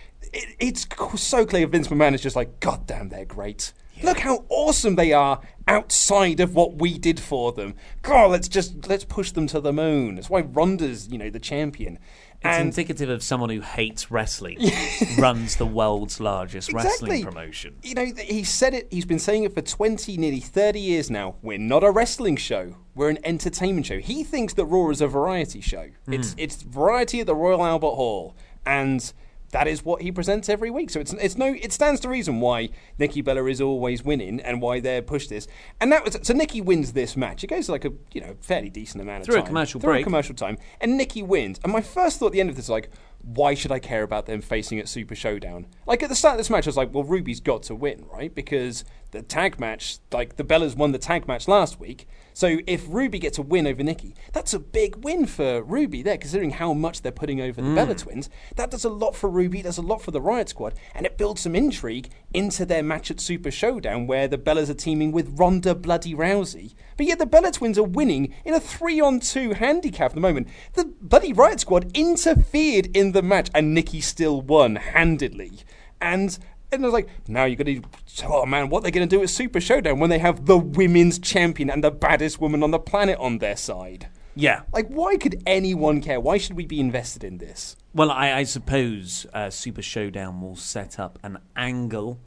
it's so clear Vince McMahon is just God damn, they're great. Yeah. Look how awesome they are outside of what we did for them. God, let's push them to the moon. That's why Ronda's the champion. It's indicative of someone who hates wrestling, runs the world's largest wrestling promotion. He said it, he's been saying it for 20, nearly 30 years now. We're not a wrestling show. We're an entertainment show. He thinks that Raw is a variety show. It's variety at the Royal Albert Hall. And that is what he presents every week. So it stands to reason why Nikki Bella is always winning and why they're pushed this. And so Nikki wins this match. It goes to a fairly decent amount of time. Through a commercial break. And Nikki wins. And my first thought at the end of this is why should I care about them facing at Super Showdown? At the start of this match, I was well, Ruby's got to win, right? Because the tag match, the Bellas won the tag match last week. So if Ruby gets a win over Nikki, that's a big win for Ruby there, considering how much they're putting over the Bella Twins. That does a lot for Ruby, does a lot for the Riot Squad, and it builds some intrigue into their match at Super Showdown, where the Bellas are teaming with Ronda Bloody Rousey. But yet the Bella Twins are winning in a 3-on-2 handicap at the moment. The bloody Riot Squad interfered in the match, and Nikki still won handedly. And I was now you're going to... Oh, man, what are they going to do at Super Showdown when they have the women's champion and the baddest woman on the planet on their side? Yeah. Why could anyone care? Why should we be invested in this? Well, I suppose Super Showdown will set up an angle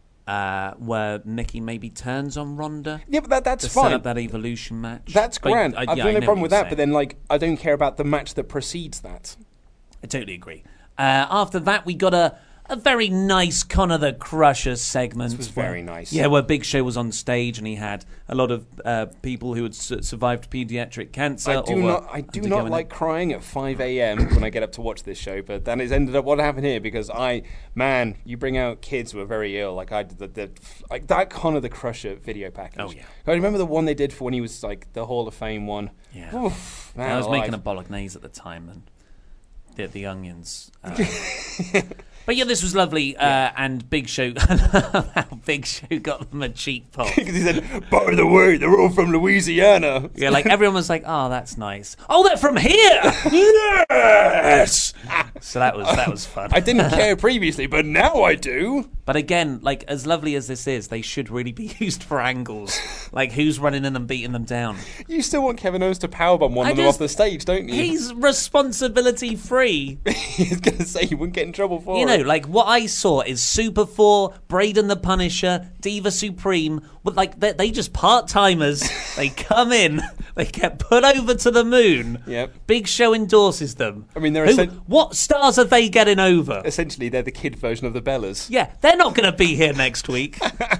where Nikki maybe turns on Ronda. Yeah, but that's to fine. Set up that Evolution match. That's grand. I've got no problem with that, but then, I don't care about the match that precedes that. I totally agree. After that, we got a very nice Conor the Crusher segment. This was very nice. Yeah, where Big Show was on stage and he had a lot of people who had survived pediatric cancer. I do not like crying at 5 a.m. when I get up to watch this show, but that has ended up what happened here, because you bring out kids who are very ill, like I did that Conor the Crusher video package. Oh yeah. I remember the one they did for when he was the Hall of Fame one. Yeah. Oof, man, I was making a bolognese at the time and the onions. But yeah, this was lovely, and Big Show, how Big Show got them a cheap pop. Because he said, by the way, they're all from Louisiana. Yeah, like everyone was like, "Oh, that's nice." Oh, they're from here. Yes. So that was fun. I didn't care previously, but now I do. But again, like as lovely as this is, they should really be used for angles. Like who's running in and beating them down? You still want Kevin Owens to powerbomb one of them off the stage, don't you? He's responsibility free. He's going to say he wouldn't get in trouble for it. You know, like what I saw is Super 4, Braden the Punisher, Diva Supreme. But like they just part timers. They come in, they get put over to the moon. Yep. Big Show endorses them. I mean, they're what stars are they getting over? Essentially, they're the kid version of the Bellas. Yeah, they're not going to be here next week.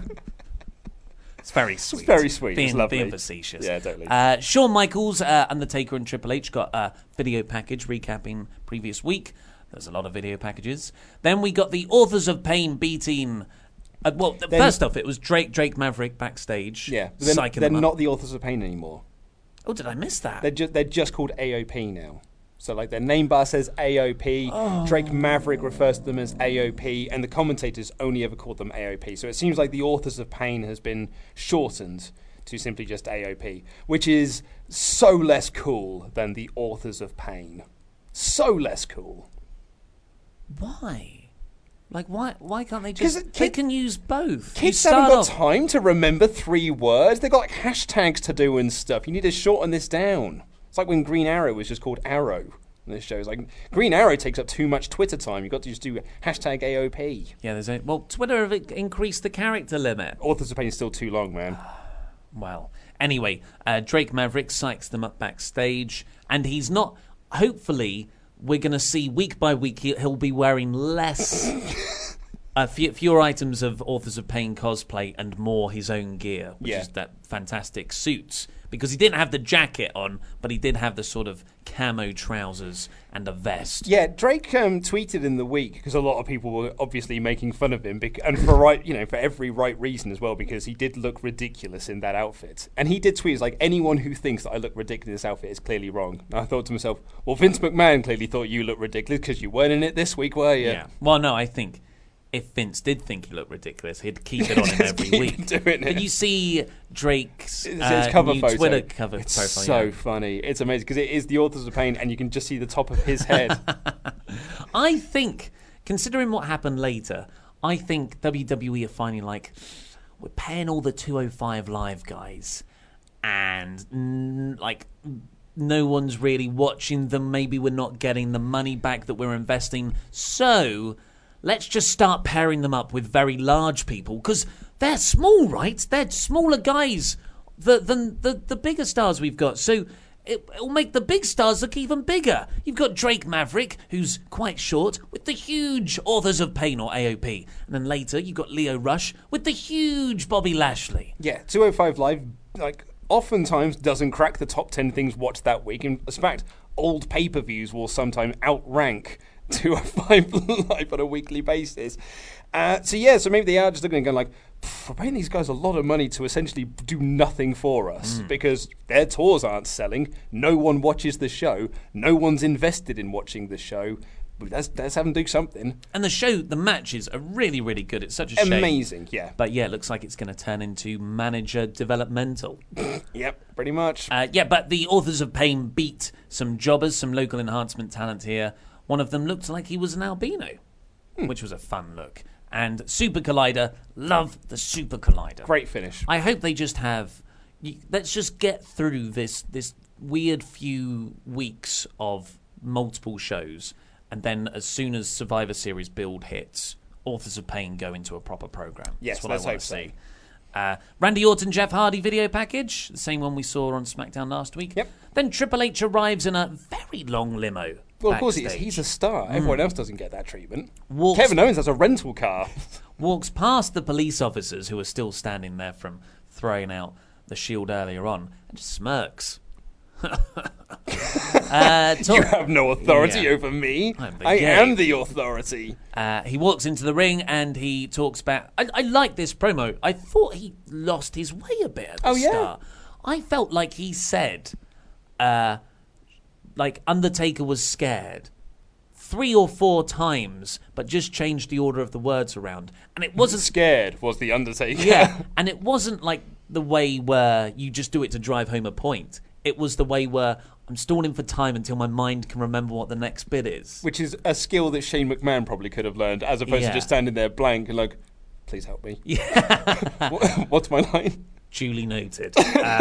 It's very sweet. It's very sweet. It's lovely. Being facetious. Yeah, totally. Shawn Michaels, Undertaker and Triple H got a video package recapping previous week. There's a lot of video packages. Then we got the Authors of Pain beating... first off, it was Drake Maverick backstage. Yeah, they're not the Authors of Pain anymore. Oh, did I miss that? They're just called AOP now. So, like, their name bar says AOP. Oh. Drake Maverick refers to them as AOP, and the commentators only ever called them AOP. So it seems like the Authors of Pain has been shortened to simply just AOP, which is so less cool than the Authors of Pain. So less cool. Why? Like, why can't they just... They can use both. Kids haven't got time to remember 3 words. They've got, like, hashtags to do and stuff. You need to shorten this down. It's like when Green Arrow was just called Arrow. And this show is like, Green Arrow takes up too much Twitter time. You've got to just do hashtag AOP. Yeah, Twitter have increased the character limit. Authors of Pain is still too long, man. Well, anyway, Drake Maverick psychs them up backstage, and he's not... Hopefully, we're going to see week by week he'll be wearing less... fewer items of Authors of Pain cosplay and more his own gear, which is that fantastic suits. Because he didn't have the jacket on, but he did have the sort of camo trousers and a vest. Yeah, Drake tweeted in the week, because a lot of people were obviously making fun of him, and for every right reason as well, because he did look ridiculous in that outfit. And he did tweet, like, anyone who thinks that I look ridiculous in this outfit is clearly wrong. And I thought to myself, well, Vince McMahon clearly thought you looked ridiculous because you weren't in it this week, were you? Yeah. Well, no, I think... If Vince did think he looked ridiculous, he'd keep it on him every week. Did you see Drake's cover new photo. Twitter cover it's profile? It's so funny. It's amazing because it is the Authors of Pain and you can just see the top of his head. I think, considering what happened later, I think WWE are finally like, we're paying all the 205 Live guys and no one's really watching them. Maybe we're not getting the money back that we're investing. So... let's just start pairing them up with very large people, because they're small, right? They're smaller guys than the bigger stars we've got. So it'll make the big stars look even bigger. You've got Drake Maverick, who's quite short, with the huge Authors of Pain, or AOP. And then later you've got Lio Rush with the huge Bobby Lashley. Yeah, 205 Live, oftentimes doesn't crack the top 10 things watched that week. In fact, old pay-per-views will sometimes outrank 205 Live on a weekly basis. So maybe they are just looking and going like, we're paying these guys a lot of money to essentially do nothing for us because their tours aren't selling, no one watches the show, no one's invested in watching the show. Let's have them do something. And the matches are really, really good. It's such a shame. Amazing, yeah. But yeah, it looks like it's going to turn into manager developmental. Yep, pretty much. But the Authors of Pain beat some jobbers, some local enhancement talent here. One of them looked like he was an albino, which was a fun look. And Super Collider, love the Super Collider. Great finish. I hope they just have... let's just get through this weird few weeks of multiple shows, and then as soon as Survivor Series build hits, Authors of Pain go into a proper program. Yes, that's what let's I want hope to see. Randy Orton, Jeff Hardy video package, the same one we saw on SmackDown last week. Yep. Then Triple H arrives in a very long limo. Well, of course he is. He's a star. Everyone else doesn't get that treatment. Walks Kevin Owens has a rental car. Walks past the police officers who are still standing there from throwing out the Shield earlier on and just smirks. You have no authority over me. I am the authority. He walks into the ring and he talks about... I like this promo. I thought he lost his way a bit at the start. I felt like he said... Undertaker was scared 3 or 4 times, but just changed the order of the words around. And it wasn't... Scared was the Undertaker. Yeah, and it wasn't like the way where you just do it to drive home a point. It was the way where I'm stalling for time until my mind can remember what the next bit is. Which is a skill that Shane McMahon probably could have learned, as opposed to just standing there blank and like, please help me. Yeah. What's my line? Duly noted.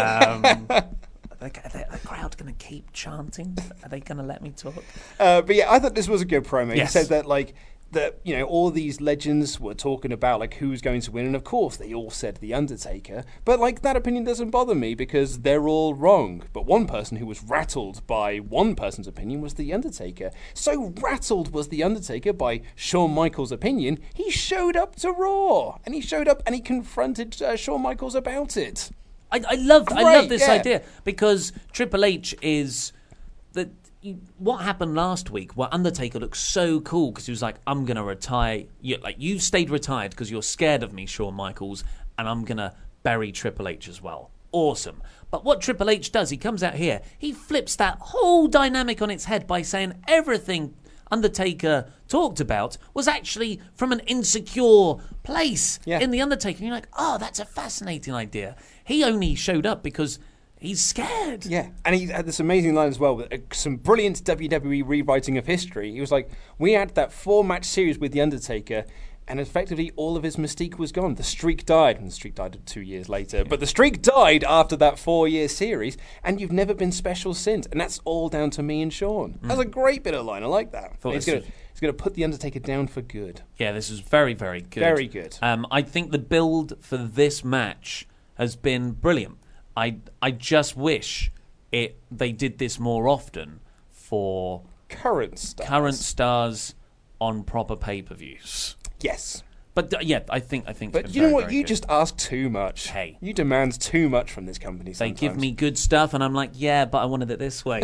The crowd going to keep chanting? Are they going to let me talk? But yeah, I thought this was a good promo. Yes. He said that all these legends were talking about like who's going to win, and of course they all said the Undertaker. But like that opinion doesn't bother me because they're all wrong. But one person who was rattled by one person's opinion was the Undertaker. So rattled was the Undertaker by Shawn Michaels' opinion, he showed up to Raw, and he showed up and he confronted Shawn Michaels about it. I love this idea because Triple H is that. What happened last week where Undertaker looked so cool because he was like, I'm going to retire. You've stayed retired because you're scared of me, Shawn Michaels, and I'm going to bury Triple H as well. Awesome. But what Triple H does, he comes out here, he flips that whole dynamic on its head by saying everything Undertaker talked about was actually from an insecure place in The Undertaker. And you're like, oh, that's a fascinating idea. He only showed up because he's scared. Yeah, and he had this amazing line as well, with some brilliant WWE rewriting of history. He was like, we had that 4-match series with The Undertaker, and effectively all of his mystique was gone. The streak died, and the streak died 2 years later, but the streak died after that 4-year series, and you've never been special since, and that's all down to me and Shawn. That's a great bit of line. I like that. He's going to put The Undertaker down for good. Yeah, this is very, very good. Very good. I think the build for this match has been brilliant. I just wish they did this more often for current stars on proper pay-per-views. Yes. But I think. But you know what? You just ask too much. Hey, you demand too much from this company. Sometimes. They give me good stuff, and I'm like, yeah, but I wanted it this way.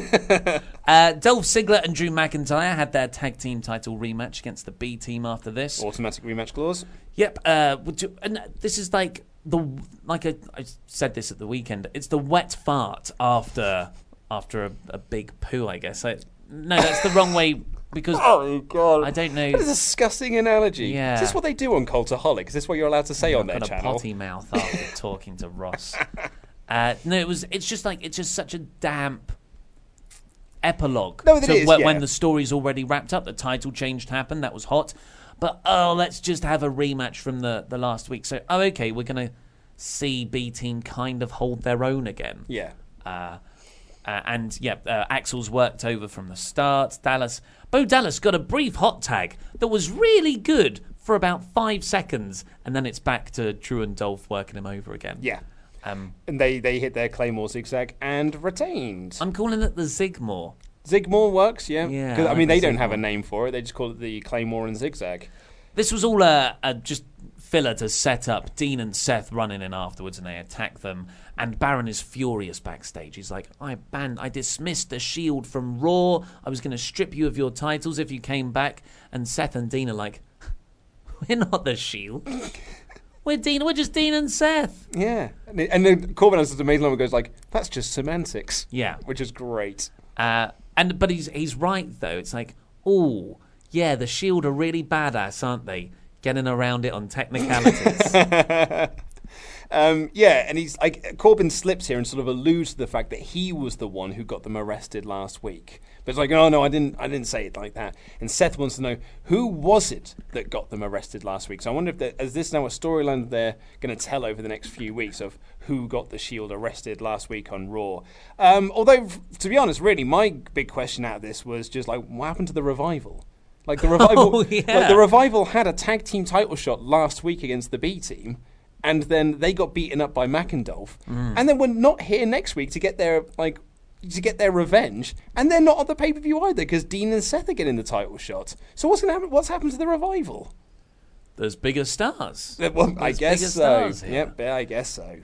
Dolph Ziggler and Drew McIntyre had their tag team title rematch against the B team after this. Automatic rematch clause. Yep. And this is like I said this at the weekend. It's the wet fart after a big poo, I guess. No, that's the wrong way. Because oh god, I don't know. What a disgusting analogy. Yeah. Is this what they do on Cultaholic? Is this what you're allowed to say on their channel? I've got a potty mouth after talking to Ross. No, it's just such a damp epilogue when the story's already wrapped up. The title change happened. That was hot. But let's just have a rematch from the last week. So okay, we're gonna see B Team kind of hold their own again. Yeah. Axel's worked over from the start. Bo Dallas got a brief hot tag that was really good for about 5 seconds, and then it's back to Drew and Dolph working him over again. Yeah. And they hit their Claymore zigzag and retained. I'm calling it the Zigmore. Zigmore works, yeah. Yeah. I mean, they don't have a name for it. They just call it the Claymore and Zigzag. This was all just filler to set up Dean and Seth running in afterwards, and they attack them. And Baron is furious backstage. He's like, I dismissed the Shield from Raw. I was going to strip you of your titles if you came back. And Seth and Dean are like, we're not the Shield. We're just Dean and Seth. Yeah. And then Corbin has this amazing line where he goes like, that's just semantics. Yeah. Which is great. But he's right, though. It's like, oh, yeah, the Shield are really badass, aren't they? Getting around it on technicalities. And he's like, Corbin slips here and sort of alludes to the fact that he was the one who got them arrested last week. But it's like, oh no, I didn't say it like that. And Seth wants to know, who was it that got them arrested last week? So I wonder if is this now a storyline they're going to tell over the next few weeks of who got the Shield arrested last week on Raw? Although, to be honest, really, my big question out of this was just like, what happened to the Revival? Like the Revival, the Revival had a tag team title shot last week against the B Team, and then they got beaten up by Dolph, and then we're not here next week to get their revenge, and they're not on the pay-per-view either because Dean and Seth are getting the title shot. So what's going to happen? What's happened to the Revival? There's bigger stars. Well, I guess so. Yep, I guess so.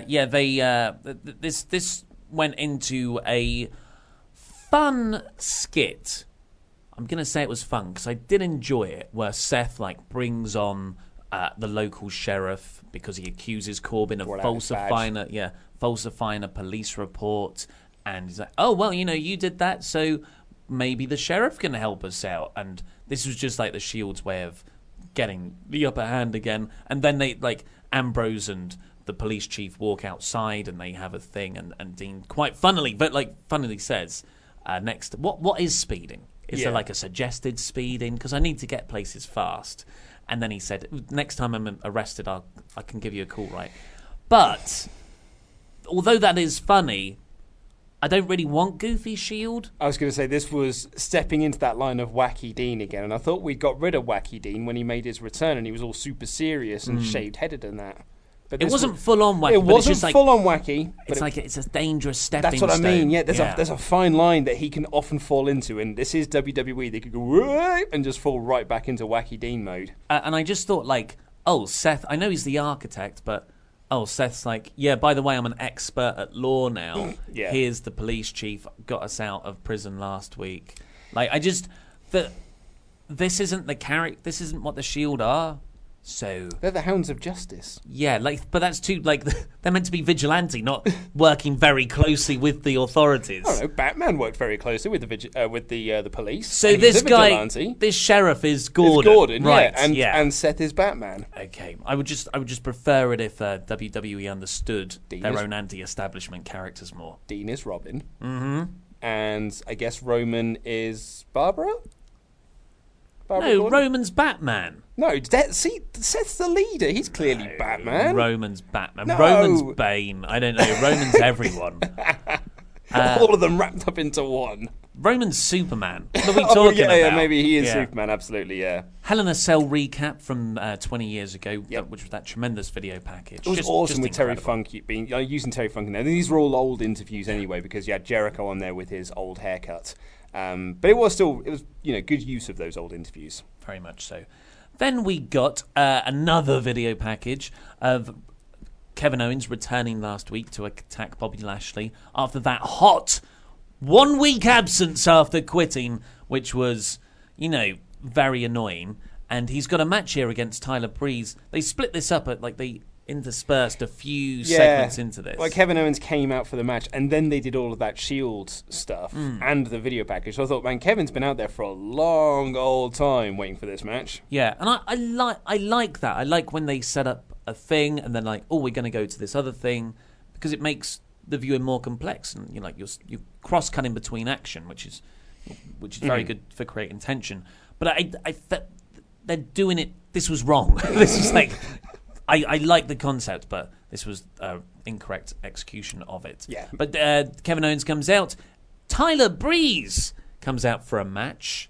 This went into a fun skit. I'm going to say it was fun because I did enjoy it, where Seth brings on the local sheriff because he accuses Corbin of falsifying a police report, and he's like, oh well, you did that, so maybe the sheriff can help us out. And this was just like the Shield's way of getting the upper hand again. And then they, like, Ambrose and the police chief walk outside and they have a thing. And Dean quite funnily says, next, what is speeding? Is there like a suggested speeding? Because I need to get places fast. And then he said, next time I'm arrested, I can give you a call, right? But although that is funny, I don't really want Goofy Shield. I was going to say, this was stepping into that line of Wacky Dean again, and I thought we'd got rid of Wacky Dean when he made his return, and he was all super serious and shaved-headed and that. But it wasn't full-on wacky. It wasn't full-on wacky. It's a dangerous stepping stone. That's what I mean, yeah. There's a fine line that he can often fall into, and this is WWE. They could go, and just fall right back into Wacky Dean mode. And I just thought, like, oh, Seth, I know he's the architect, but... Oh, Seth's like, yeah, by the way, I'm an expert at law now. Yeah. Here's the police chief, got us out of prison last week. Like, this isn't the character, this isn't what the Shield are. So they're the Hounds of Justice. Yeah, like, but that's too, like, they're meant to be vigilante, not working very closely with the authorities. I don't know, Batman worked very closely with the police. So this guy, this sheriff is Gordon. It's Gordon, right? And Seth is Batman. Okay, I would just prefer it if WWE understood their own anti-establishment characters more. Dean is Robin. Mm-hmm. And I guess Roman is Barbara? No, Gordon? Roman's Batman. No, Seth's the leader. He's clearly Batman. Roman's Batman. No. Roman's Bane. I don't know. Roman's everyone. All of them wrapped up into one. Roman's Superman. What are we talking about? Yeah, maybe he is Superman, absolutely, yeah. Hell in a Cell recap from 20 years ago, which was that tremendous video package. It was awesome with Terry Funk using Terry Funk in there. These were all old interviews anyway, because you had Jericho on there with his old haircut. But it was good use of those old interviews. Very much so. Then we got another video package of Kevin Owens returning last week to attack Bobby Lashley after that hot 1 week absence after quitting, which was, very annoying. And he's got a match here against Tyler Breeze. They split this up they interspersed a few segments into this. Like Kevin Owens came out for the match, and then they did all of that Shield stuff and the video package. So I thought, man, Kevin's been out there for a long old time waiting for this match. Yeah, and I like that. I like when they set up a thing and then like, oh, we're going to go to this other thing, because it makes the viewing more complex, and you're cross cutting between action, which is very good for creating tension. But I they're doing it. This was wrong. This is like. I like the concept, but this was incorrect execution of it. Yeah. But Kevin Owens comes out. Tyler Breeze comes out for a match.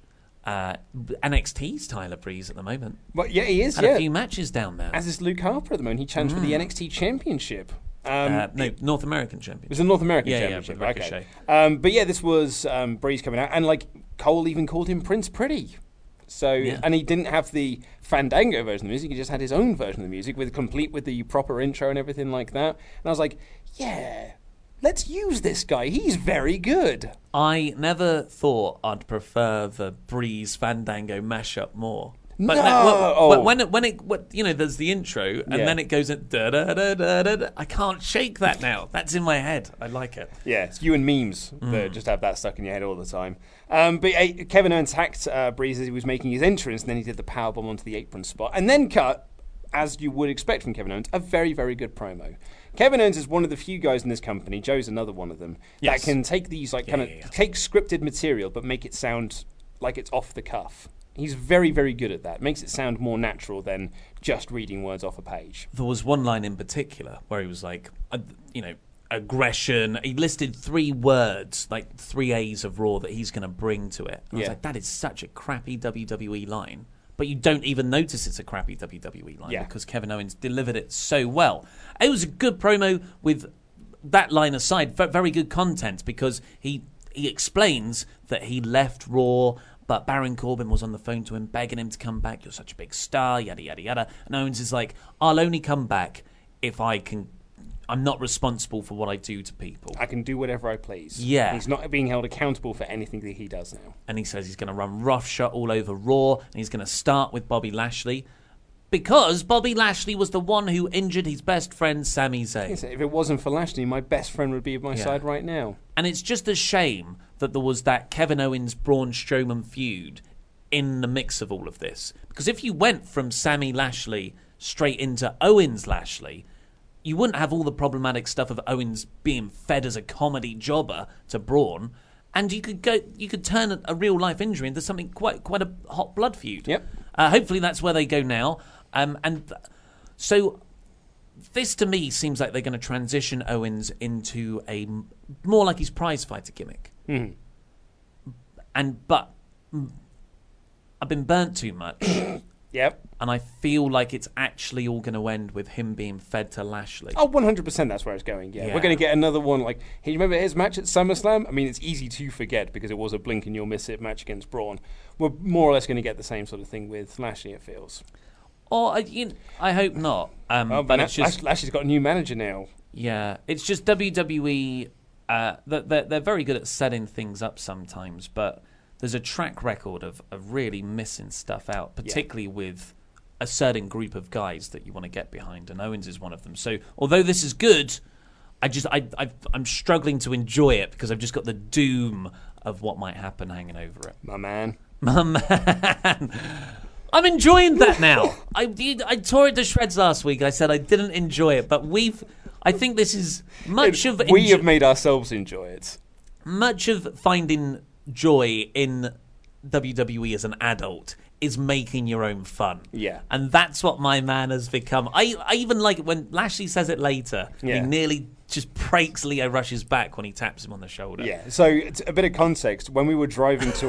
NXT's Tyler Breeze at the moment. Well, yeah, he is. Had a few matches down there. As is Luke Harper at the moment. He challenged for the NXT Championship. North American Championship. It was a North American Yeah, Championship. with Ricochet. Okay. But yeah, this was Breeze coming out, and like Cole even called him Prince Pretty. So, and he didn't have the Fandango version of the music, he just had his own version of the music, complete with the proper intro and everything like that. And I was like, yeah, let's use this guy. He's very good. I never thought I'd prefer the Breeze Fandango mashup more. But when there's the intro and then it goes at da da da da da. I can't shake that now. That's in my head. I like it. Yeah, it's you and memes that just have that stuck in your head all the time. But Kevin Owens hacked Breeze as he was making his entrance, and then he did the powerbomb onto the apron spot, and then cut, as you would expect from Kevin Owens, a very, very good promo. Kevin Owens is one of the few guys in this company, Joe's another one of them, that can take these take scripted material but make it sound like it's off the cuff. He's very, very good at that. Makes it sound more natural than just reading words off a page. There was one line in particular where he was like, aggression. He listed 3 words, like 3 A's of Raw that he's going to bring to it. And I was like, that is such a crappy WWE line. But you don't even notice it's a crappy WWE line because Kevin Owens delivered it so well. It was a good promo with that line aside. Very good content, because he explains that he left Raw, but Baron Corbin was on the phone to him, begging him to come back. You're such a big star, yada, yada, yada. And Owens is like, I'll only come back if I can. I'm not responsible for what I do to people. I can do whatever I please. Yeah. He's not being held accountable for anything that he does now. And he says he's going to run roughshod all over Raw, and he's going to start with Bobby Lashley. Because Bobby Lashley was the one who injured his best friend, Sami Zayn. If it wasn't for Lashley, my best friend would be at my side right now. And it's just a shame that there was that Kevin Owens-Braun Strowman feud in the mix of all of this. Because if you went from Sami Lashley straight into Owens Lashley, you wouldn't have all the problematic stuff of Owens being fed as a comedy jobber to Braun, and you could turn a real life injury into something quite a hot blood feud. Yep. Hopefully that's where they go now. So this to me seems like they're going to transition Owens into a more like his prize fighter gimmick. But I've been burnt too much. Yep. And I feel like it's actually all going to end with him being fed to Lashley. Oh, 100% that's where it's going, yeah. We're going to get another one. Like, hey, you remember his match at SummerSlam? I mean, it's easy to forget because it was a blink and you'll miss it match against Braun. We're more or less going to get the same sort of thing with Lashley, it feels. Or I hope not. But it's just Lashley's got a new manager now. Yeah, it's just WWE. They're very good at setting things up sometimes, but there's a track record of really missing stuff out, particularly with a certain group of guys that you want to get behind, and Owens is one of them. So although this is good, I'm struggling to enjoy it because I've just got the doom of what might happen hanging over it. My man. I'm enjoying that now. I tore it to shreds last week. I said I didn't enjoy it, but I think this is much of... We have made ourselves enjoy it. Much of finding joy in WWE as an adult is making your own fun. Yeah. And that's what my man has become. I even like it when Lashley says it later. Yeah. He nearly just breaks Leo Rush's back when he taps him on the shoulder. Yeah, so a bit of context. When we were driving to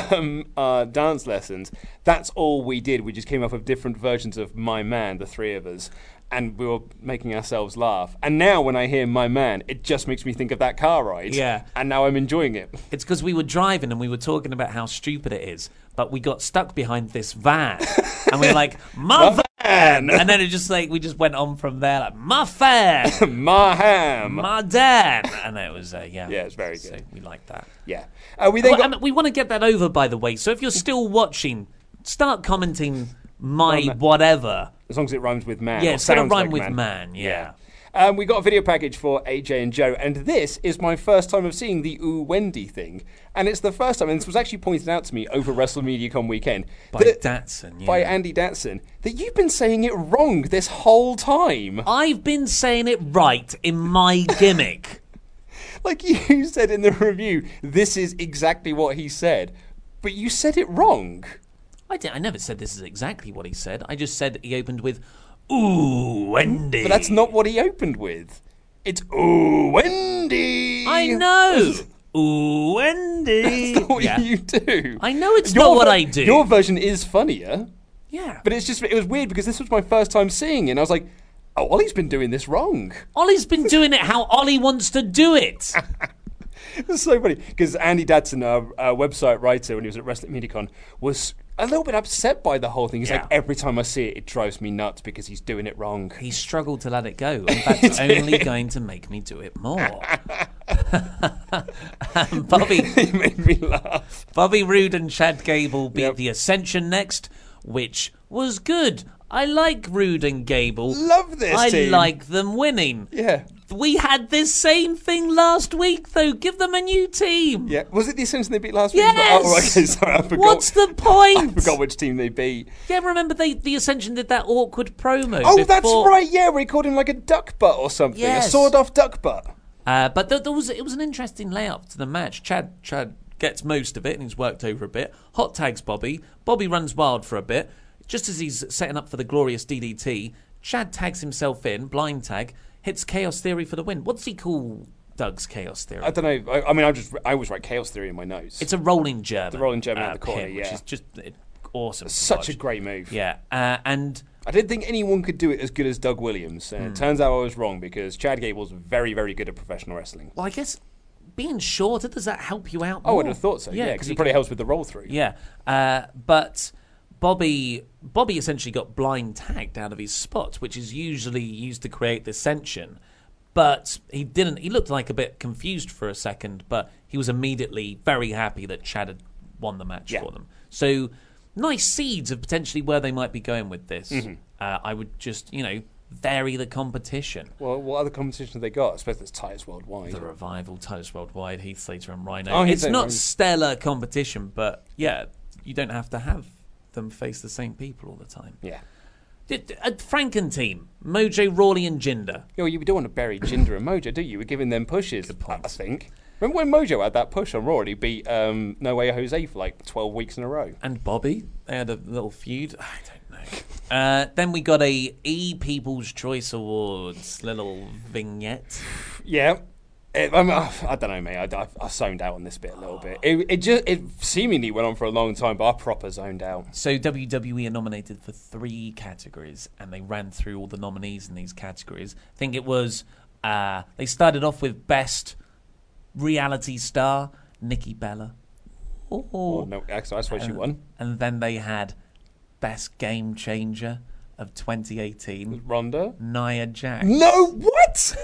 our dance lessons, that's all we did. We just came up with different versions of My Man, the three of us, and we were making ourselves laugh. And now when I hear My Man, it just makes me think of that car ride. Yeah. And now I'm enjoying it. It's because we were driving and we were talking about how stupid it is, but we got stuck behind this van. And we were like, my van! And then it just we just went on from there, like, my fan! My ham! My dad! And it was, Yeah, it's very good. So we like that. Yeah. We want to get that over, by the way. So if you're still watching, start commenting whatever. As long as it rhymes with man. Yeah, it's got to rhyme with man, yeah. We got a video package for AJ and Joe, and this is my first time of seeing the Ooh Wendy thing. And it's the first time, and this was actually pointed out to me over WrestleMediacon weekend. By Datsun, yeah. By Andy Datsun, that you've been saying it wrong this whole time. I've been saying it right in my gimmick. Like you said in the review, this is exactly what he said. But you said it wrong. I never said this is exactly what he said. I just said he opened with, Ooh, Wendy. But that's not what he opened with. It's Ooh, Wendy. I know. Ooh, Wendy. That's not what you do. I know it's not what I do. Your version is funnier. Yeah. But it was weird because this was my first time seeing it. And I was like, oh, Ollie's been doing this wrong. Ollie's been doing it how Ollie wants to do it. It's so funny because Andy Datsun, our website writer, when he was at WrestleMediacon, was a little bit upset by the whole thing. He's like, every time I see it, it drives me nuts because he's doing it wrong. He struggled to let it go, and that's only going to make me do it more. Bobby He made me laugh. Bobby Roode and Chad Gable beat the Ascension next, which was good. I like Roode and Gable. Love this team. I like them winning. Yeah. We had this same thing last week, though. Give them a new team. Yeah. Was it the Ascension they beat last week? Yes. Oh, okay, sorry, I forgot. What's the point? I forgot which team they beat. Yeah, remember the Ascension did that awkward promo. Oh, that's right. Yeah, we called him like a duck butt or something. Yes. A sawed-off duck butt. But it was an interesting layout to the match. Chad gets most of it, and he's worked over a bit. Hot tags Bobby. Bobby runs wild for a bit. Just as he's setting up for the glorious DDT, Chad tags himself in, blind tag, hits Chaos Theory for the win. What does he call Doug's Chaos Theory? I don't know. I always write Chaos Theory in my notes. It's a rolling German. The rolling German out the corner, pin, which is just awesome. Such a great move. Yeah, and I didn't think anyone could do it as good as Doug Williams. And it turns out I was wrong because Chad Gable's very, very good at professional wrestling. Well, I guess being shorter, does that help you out more? Oh, I would have thought so, yeah, because it probably helps with the roll-through. Yeah, but Bobby essentially got blind tagged out of his spot, which is usually used to create the ascension. But he didn't. He looked like a bit confused for a second, but he was immediately very happy that Chad had won the match for them. So nice seeds of potentially where they might be going with this. Mm-hmm. I would just, vary the competition. Well, what other competition have they got? I suppose it's Titus Worldwide. The Revival, Titus Worldwide, Heath Slater and Rhino. Oh, Heath it's Slater not and- stellar competition, but yeah, you don't have to have them face the same people all the time. Yeah. Franken team, Mojo, Rawley and Jinder. You don't want to bury Jinder and Mojo, do you? We're giving them pushes, Good point. I think. Remember when Mojo had that push on Raw and he beat No Way Jose for like 12 weeks in a row? And Bobby, they had a little feud. I don't know. Then we got a People's Choice Awards little vignette. Yeah. I don't know, mate. I zoned out on this bit a little bit. It seemingly went on for a long time, but I proper zoned out. So WWE are nominated for 3 categories, and they ran through all the nominees in these categories. I think it was they started off with Best Reality Star, Nikki Bella. Oh, no, actually, I swear she won. And then they had Best Game Changer of 2018, Ronda. Nia Jax. No, what?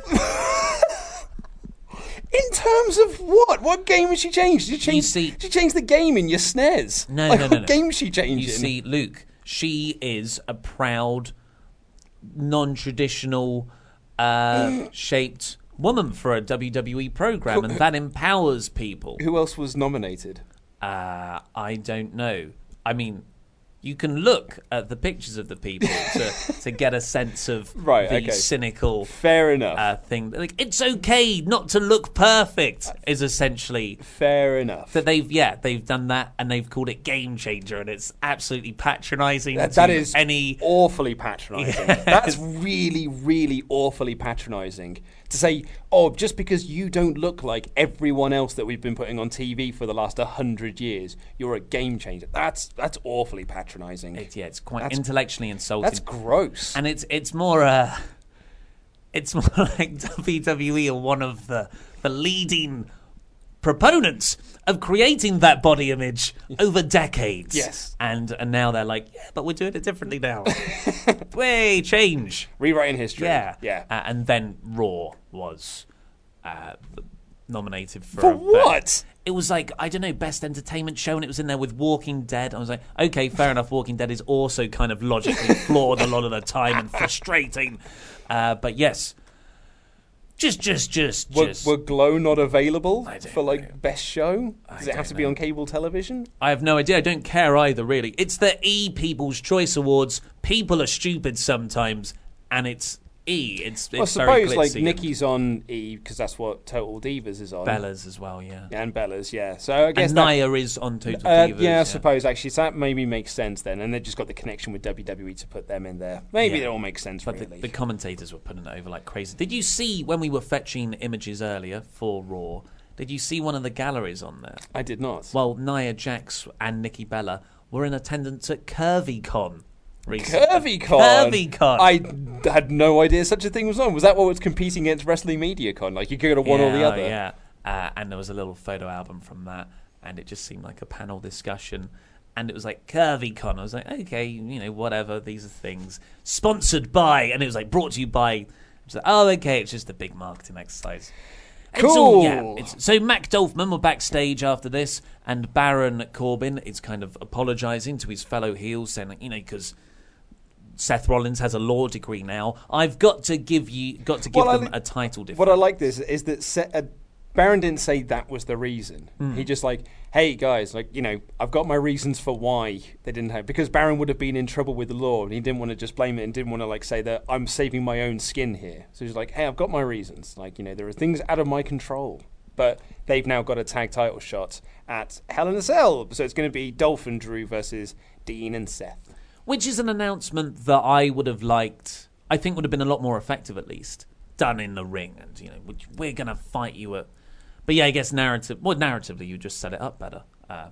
In terms of what? What game has she changed? She changed the game in your SNES. No, like, no. What game is she changing? You see, Luke, she is a proud, non-traditional shaped woman for a WWE program, and that empowers people. Who else was nominated? I don't know. I mean, you can look at the pictures of the people to get a sense of the cynical fair enough thing. Like, it's okay not to look perfect is essentially fair enough. That they've done that and they've called it Game Changer, and it's absolutely patronising. That is any awfully patronising. Yeah. That's really, really awfully patronising. To say, oh, just because you don't look like everyone else that we've been putting on TV for the last 100 years, you're a game changer. That's awfully patronising. It's quite intellectually insulting. That's gross. And it's more like WWE are one of the leading proponents of creating that body image over decades. Yes. And now they're like, yeah, but we're doing it differently now. Way change. Rewriting history. Yeah. Yeah. And then Raw was nominated for what? It was like, I don't know, Best Entertainment Show, and it was in there with Walking Dead. I was like, okay, fair enough, Walking Dead is also kind of logically flawed a lot of the time and frustrating. But yes. Just. Were Glow not available for know. best show? Does it have to be on cable television? I have no idea. I don't care either, really. It's the People's Choice Awards. People are stupid sometimes, and it's E. It's I suppose Nikki's on E because that's what Total Divas is on. Bella's as well, yeah. And Bella's, yeah. So I guess and Nia is on Total Divas. Yeah, I suppose actually. So that maybe makes sense then, and they just got the connection with WWE to put them in there. Maybe it all makes sense. But really, the commentators were putting it over like crazy. Did you see when we were fetching images earlier for Raw? Did you see one of the galleries on there? I did not. Well, Nia Jax and Nikki Bella were in attendance at CurvyCon. Recently. CurvyCon. I had no idea such a thing was on. Was that what was competing against Wrestling MediaCon? Like you could have one or the other. Yeah. And there was a little photo album from that, and it just seemed like a panel discussion. And it was like CurvyCon. I was like, okay, whatever. These are things sponsored by, and it was like brought to you by. It was like, oh, okay, it's just a big marketing exercise. Cool. So Mac Dolphman were backstage after this, and Baron Corbin is kind of apologising to his fellow heels, saying, because Seth Rollins has a law degree now. I've got to give them a title difference. What I like this is that Baron didn't say that was the reason. He just hey guys, I've got my reasons for why they didn't have, because Baron would have been in trouble with the law, and he didn't want to just blame it and didn't want to say that I'm saving my own skin here. So he's like, hey, I've got my reasons. There are things out of my control. But they've now got a tag title shot at Hell in a Cell. So it's going to be Dolph and Drew versus Dean and Seth. Which is an announcement that I would have liked, I think would have been a lot more effective at least, done in the ring. And, we're going to fight you at... But yeah, I guess narratively you just set it up better.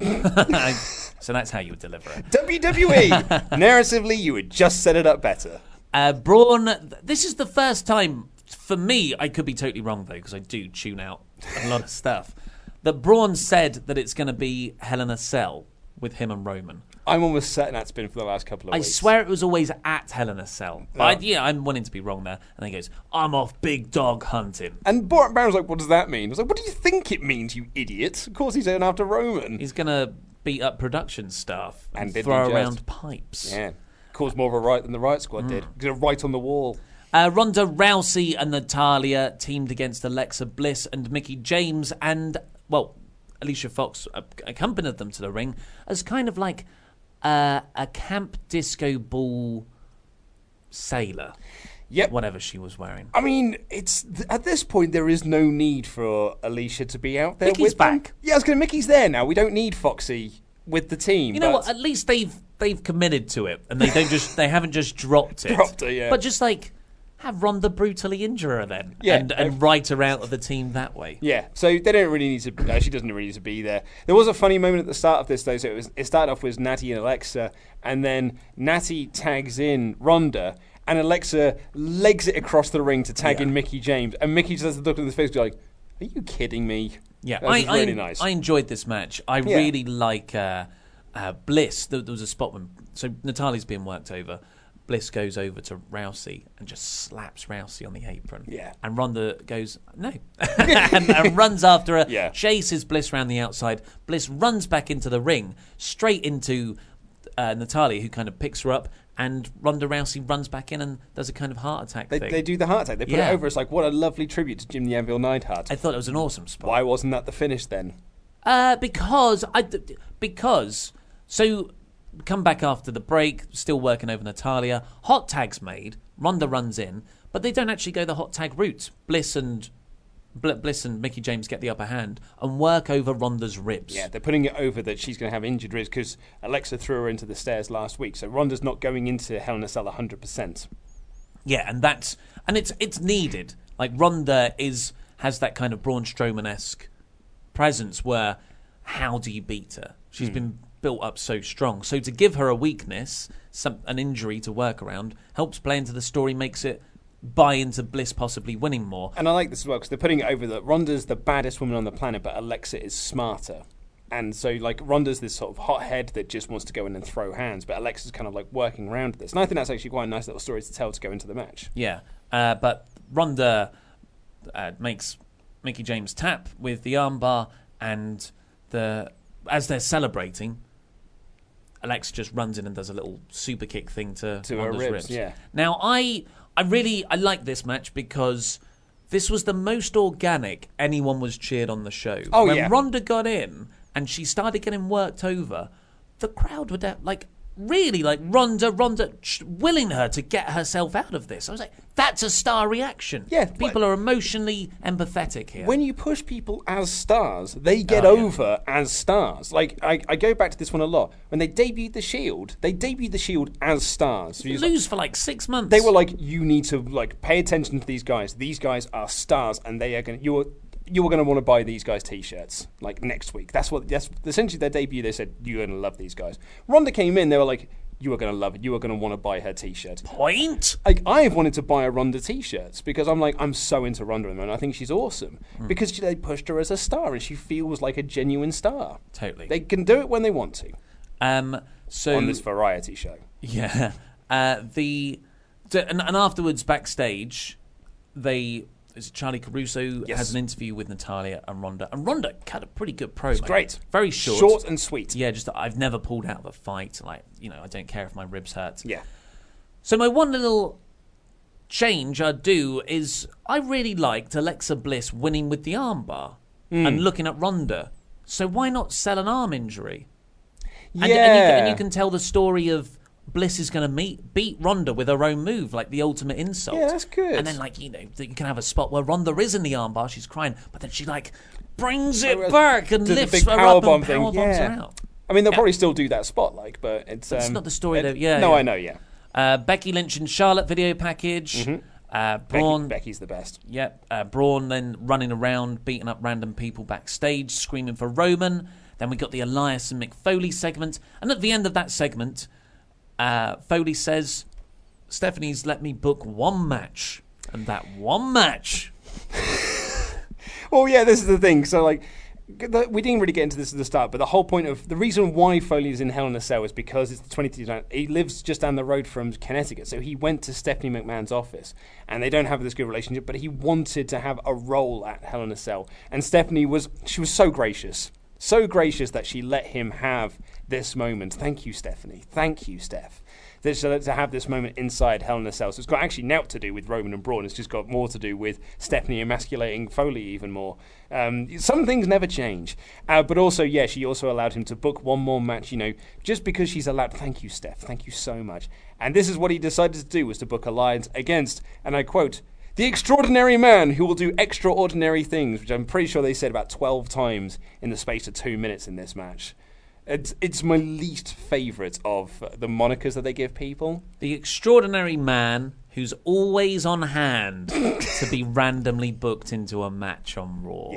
So that's how you would deliver it. WWE! Narratively, you would just set it up better. Braun, this is the first time, for me, I could be totally wrong though, because I do tune out a lot of stuff, that Braun said that it's going to be Hell in a Cell with him and Roman. I'm almost certain that's been for the last couple of weeks. I swear it was always at Hell in a Cell. But I'm wanting to be wrong there. And then he goes, I'm off big dog hunting. And Baron's like, what does that mean? I was like, what do you think it means, you idiot? Of course he's going after Roman. He's going to beat up production staff And and didn't throw he just? around pipes. Yeah. Caused more of a riot than the Riot Squad did. Because they're right on the wall. Ronda Rousey and Natalya teamed against Alexa Bliss and Mickie James, and, well, Alicia Fox accompanied them to the ring as kind of like a camp disco ball sailor. Yep. Whatever she was wearing. I mean, it's at this point there is no need for Alicia to be out there Mickey's with them. back. Yeah, I was going to. Mickey's there now. We don't need Foxy with the team. You know but what? At least they've committed to it, and they haven't just dropped it. Dropped her, yeah. But just like have Ronda brutally injure her then, Yeah. and write her out of the team that way. Yeah, so they don't really need to. She doesn't really need to be there. There was a funny moment at the start of this though. So it started off with Natty and Alexa, and then Natty tags in Ronda, and Alexa legs it across the ring to tag in Mickie James, and Mickie just has the look on his face, like, "Are you kidding me?" Yeah, that was really nice. I enjoyed this match. I really like Bliss. There was a spot when Natalya's being worked over. Bliss goes over to Rousey and just slaps Rousey on the apron. Yeah. And Ronda goes, no. and runs after her, Yeah. chases Bliss around the outside. Bliss runs back into the ring, straight into Natalya, who kind of picks her up, and Ronda Rousey runs back in and does a kind of heart attack thing. They do the heart attack. They put it over. It's like, what a lovely tribute to Jim the Anvil Neidhart. I thought it was an awesome spot. Why wasn't that the finish then? Because come back after the break, still working over Natalya. Hot tag's made. Ronda runs in, but they don't actually go the hot tag route. Bliss and Mickie James get the upper hand and work over Ronda's ribs. Yeah, they're putting it over that she's going to have injured ribs because Alexa threw her into the stairs last week. So Ronda's not going into Hell in a Cell 100%. Yeah, and it's needed. Like Ronda has that kind of Braun Strowman-esque presence where how do you beat her? She's been built up so strong. So to give her a weakness, an injury to work around, helps play into the story, makes it buy into Bliss possibly winning more. And I like this as well because they're putting it over that Ronda's the baddest woman on the planet, but Alexa is smarter. And so, like, Ronda's this sort of hothead that just wants to go in and throw hands, but Alexa's kind of like working around this. And I think that's actually quite a nice little story to tell to go into the match. Yeah, but Ronda makes Mickie James tap with the armbar, and as they're celebrating, Alexa just runs in and does a little super kick thing to her Ronda's ribs. Yeah. Now, I like this match because this was the most organic anyone was cheered on the show. Oh, when yeah. Ronda got in and she started getting worked over, the crowd were really like Ronda willing her to get herself out of this. I was like, that's a star reaction. Yeah, people are emotionally empathetic here. When you push people as stars, they get over as stars. Like, I go back to this one a lot. When they debuted the Shield as stars. You lose for like 6 months. They were like, you need to like pay attention to these guys. These guys are stars, and they are going. You are going to want to buy these guys' T-shirts like next week. That's essentially their debut. They said you're going to love these guys. Ronda came in. They were like, you are going to love it. You are going to want to buy her T-shirt. Point. Like, I've wanted to buy a Ronda T-shirts because I'm so into Ronda and I think she's awesome because they pushed her as a star and she feels like a genuine star. Totally. They can do it when they want to. So on this variety show. Yeah. And afterwards backstage, Charlie Caruso has an interview with Natalya and Ronda cut a pretty good promo. It's great. Very short. Short and sweet. Yeah, just I've never pulled out of a fight. Like, I don't care if my ribs hurt. Yeah. So my one little change I'd do is I really liked Alexa Bliss winning with the armbar and looking at Ronda. So why not sell an arm injury? Yeah. And you can tell the story of Bliss is going to beat Ronda with her own move, like the ultimate insult. Yeah, that's good. And then, you can have a spot where Ronda is in the armbar, she's crying, but then she, brings it back and lifts her up and power bombs her out. I mean, they'll probably still do that spot, but it's... It's not the story, though. I know, yeah. Becky Lynch and Charlotte video package. Braun... Becky's the best. Yep. Braun then running around, beating up random people backstage, screaming for Roman. Then we got the Elias and Mick Foley segment. And at the end of that segment... Foley says, Stephanie's let me book one match. And that one match... Well, yeah, this is the thing. So, we didn't really get into this at the start, but the whole point of... The reason why Foley is in Hell in a Cell is because it's the 23rd... He lives just down the road from Connecticut, so he went to Stephanie McMahon's office, and they don't have this good relationship, but he wanted to have a role at Hell in a Cell. And Stephanie was so gracious. So gracious that she let him have this moment. Thank you, Stephanie. Thank you, Steph. To have this moment inside Hell in a Cell. So it's got actually naught to do with Roman and Braun. It's just got more to do with Stephanie emasculating Foley even more. Some things never change. But also, yeah, she also allowed him to book one more match, just because she's allowed. Thank you, Steph. Thank you so much. And this is what he decided to do, was to book alliance against, and I quote, the extraordinary man who will do extraordinary things, which I'm pretty sure they said about 12 times in the space of 2 minutes in this match. It's my least favourite of the monikers that they give people. The extraordinary man who's always on hand to be randomly booked into a match on Raw.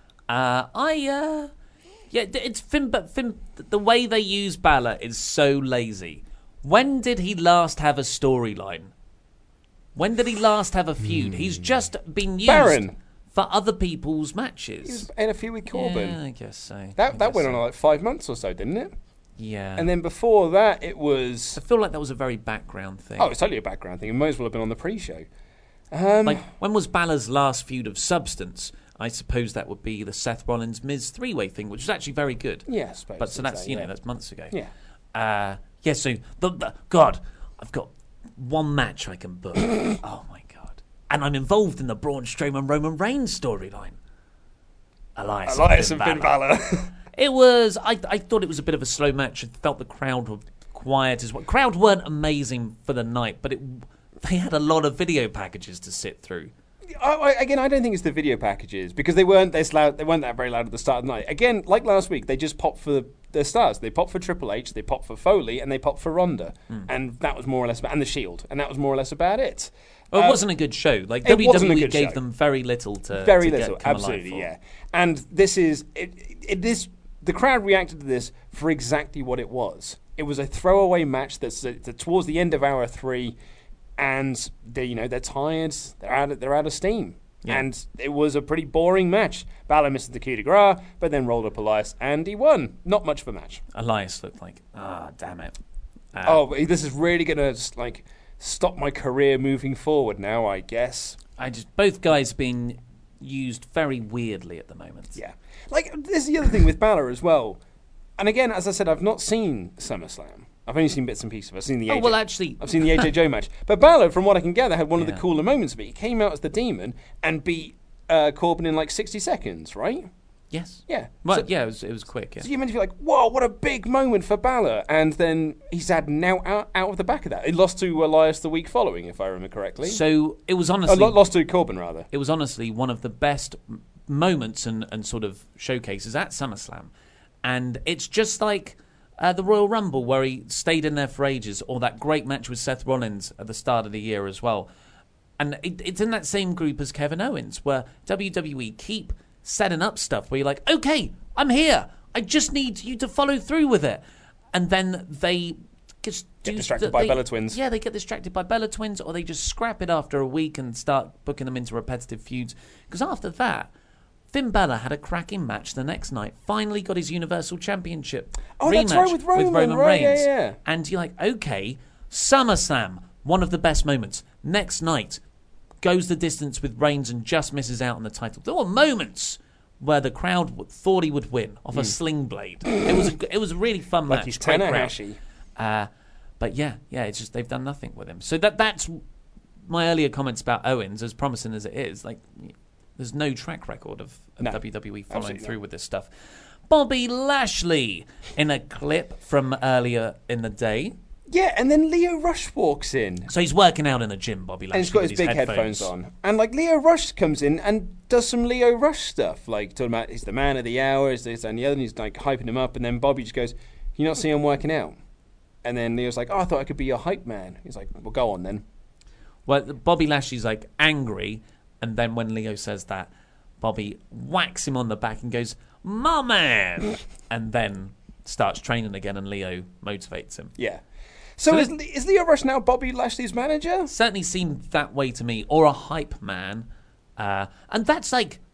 Yeah. It's Finn, but Finn, the way they use Balor is so lazy. When did he last have a storyline? When did he last have a feud? He's just been used Baron. For other people's matches. He was in a feud with Corbin. Yeah, I guess so. That went on like 5 months or so, didn't it? Yeah. And then before that, it was... I feel like that was a very background thing. Oh, it's totally a background thing. It might as well have been on the pre-show. Like, when was Balor's last feud of substance? I suppose that would be the Seth Rollins-Miz three-way thing, which was actually very good. Yeah, I suppose. But so that's, that's months ago. Yeah. So, God, I've got one match I can book. Oh, my God. And I'm involved in the Braun Strowman Roman Reigns storyline. Elias and Finn Balor. It was, I thought it was a bit of a slow match. I felt the crowd were quiet as well. Crowd weren't amazing for the night, but they had a lot of video packages to sit through. I don't think it's the video packages, because they weren't this loud. They weren't that very loud at the start of the night. Again, like last week, they just popped for the stars. They popped for Triple H, they popped for Foley, and they popped for Ronda, and that was more or less and the Shield, and that was more or less about it. Well, it wasn't a good show. Like WWE gave them very little to get absolutely, alive for. Yeah. And this is the crowd reacted to this for exactly what it was. It was a throwaway match that's towards the end of hour 3. And they're tired. They're out of steam. Yeah. And it was a pretty boring match. Balor missed the coup de grace, but then rolled up Elias, and he won. Not much of a match. Elias looked like, damn it. This is really going to stop my career moving forward now, I guess. Both guys being used very weirdly at the moment. Yeah. This is the other thing with Balor as well. And again, as I said, I've not seen SummerSlam. I've only seen bits and pieces. I've seen the I've seen the AJ Joe match. But Balor, from what I can gather, had one of the cooler moments of it. He came out as the Demon and beat Corbin in 60 seconds, right? Yes. Yeah. Well, it was quick. Yeah. So you're meant to be like, whoa, what a big moment for Balor. And then he's had now out of the back of that. He lost to Elias the week following, if I remember correctly. So it was honestly... lost to Corbin, rather. It was honestly one of the best moments and sort of showcases at SummerSlam. And it's just like... the Royal Rumble, where he stayed in there for ages, or that great match with Seth Rollins at the start of the year as well. And it's in that same group as Kevin Owens, where WWE keep setting up stuff where you're like, okay, I'm here. I just need you to follow through with it. And then they get distracted by Bella Twins. Yeah, they get distracted by Bella Twins, or they just scrap it after a week and start booking them into repetitive feuds. Because after that... Finn Balor had a cracking match the next night. Finally got his Universal Championship rematch that's right, with Roman Reigns. Yeah. And you're like, okay, SummerSlam, one of the best moments. Next night, goes the distance with Reigns and just misses out on the title. There were moments where the crowd thought he would win off a sling blade. It was a really fun match. Like he's Tanahashi. But it's just they've done nothing with him. So that's my earlier comments about Owens, as promising as it is. There's no track record of WWE following through with this stuff. Bobby Lashley in a clip from earlier in the day. Yeah, and then Leo Rush walks in. So he's working out in a gym, Bobby Lashley. And he's got his big headphones on. And Leo Rush comes in and does some Leo Rush stuff. Talking about he's the man of the hour, is this and the other, and he's hyping him up. And then Bobby just goes, "You not see him working out?" And then Leo's like, "Oh, I thought I could be your hype man." He's like, "Well, go on then." Well, Bobby Lashley's angry. And then when Leo says that, Bobby whacks him on the back and goes, "My man!" and then starts training again, and Leo motivates him. Yeah. So is Leo Rush now Bobby Lashley's manager? Certainly seemed that way to me, or a hype man. And that's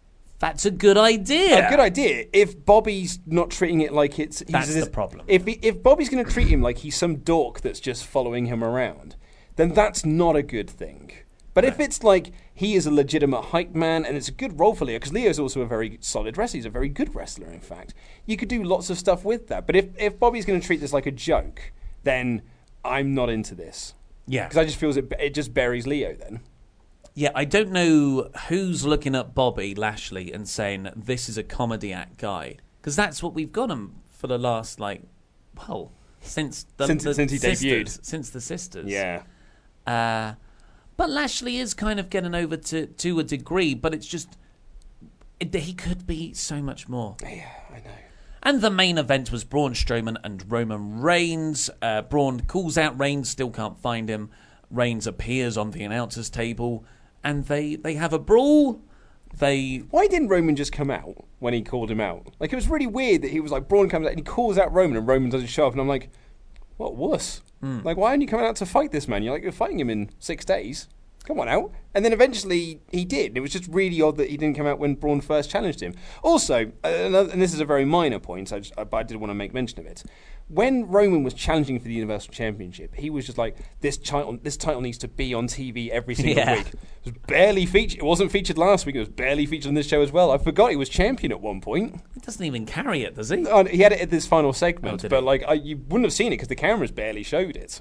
a good idea. A good idea. If Bobby's not treating it like it's... That's the problem. If Bobby's going to treat him like he's some dork that's just following him around, then that's not a good thing. But if it's like he is a legitimate hype man and it's a good role for Leo, because Leo's also a very solid wrestler, he's a very good wrestler, in fact, you could do lots of stuff with that. But if Bobby's going to treat this like a joke, then I'm not into this. Yeah. Because I just feel it just buries Leo then. Yeah, I don't know who's looking at Bobby Lashley and saying, this is a comedy act guy. Because that's what we've got him for the last, since he debuted. Since the Sisters. Yeah. But Lashley is kind of getting over to a degree, but it's just... he could be so much more. Yeah, I know. And the main event was Braun Strowman and Roman Reigns. Braun calls out Reigns, still can't find him. Reigns appears on the announcer's table, and they have a brawl. Why didn't Roman just come out when he called him out? Like, it was really weird that he was like, Braun comes out and he calls out Roman and Roman doesn't show up. And I'm like, what wuss? Like, why aren't you coming out to fight this man? You're fighting him in 6 days. Come on out. And then eventually he did. It was just really odd that he didn't come out when Braun first challenged him. Also, and this is a very minor point, but I did want to make mention of it. When Roman was challenging for the Universal Championship, he was just like, this title needs to be on TV every single week. It was barely featured. It wasn't featured last week. It was barely featured on this show as well. I forgot he was champion at one point. He doesn't even carry it, does he? He had it at this final segment, but you wouldn't have seen it because the cameras barely showed it.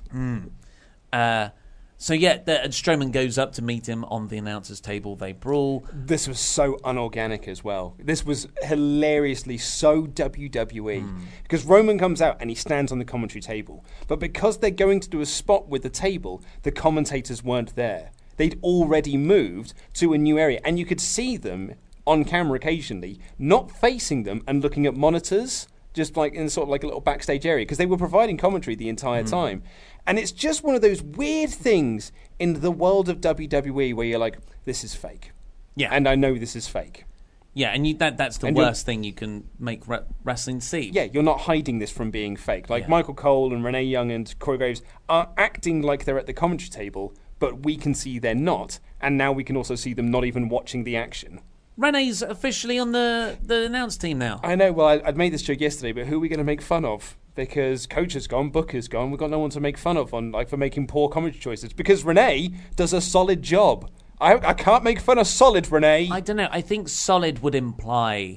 So Strowman goes up to meet him on the announcer's table. They brawl. This was so unorganic as well. This was hilariously so WWE. Because Roman comes out and he stands on the commentary table. But because they're going to do a spot with the table, the commentators weren't there. They'd already moved to a new area. And you could see them on camera occasionally, not facing them and looking at monitors, just like in sort of like a little backstage area, because they were providing commentary the entire time. And it's just one of those weird things in the world of WWE where you're like, this is fake. Yeah. And I know this is fake. Yeah, and that's the worst thing you can make wrestling see. Yeah, you're not hiding this from being fake. Like Michael Cole and Renee Young and Corey Graves are acting like they're at the commentary table, but we can see they're not. And now we can also see them not even watching the action. Renee's officially on the announce team now. I know. Well, I'd made this joke yesterday, but who are we going to make fun of? Because Coach has gone, Booker's gone. We've got no one to make fun of for making poor commentary choices. Because Renee does a solid job. I can't make fun of solid, Renee. I don't know. I think solid would imply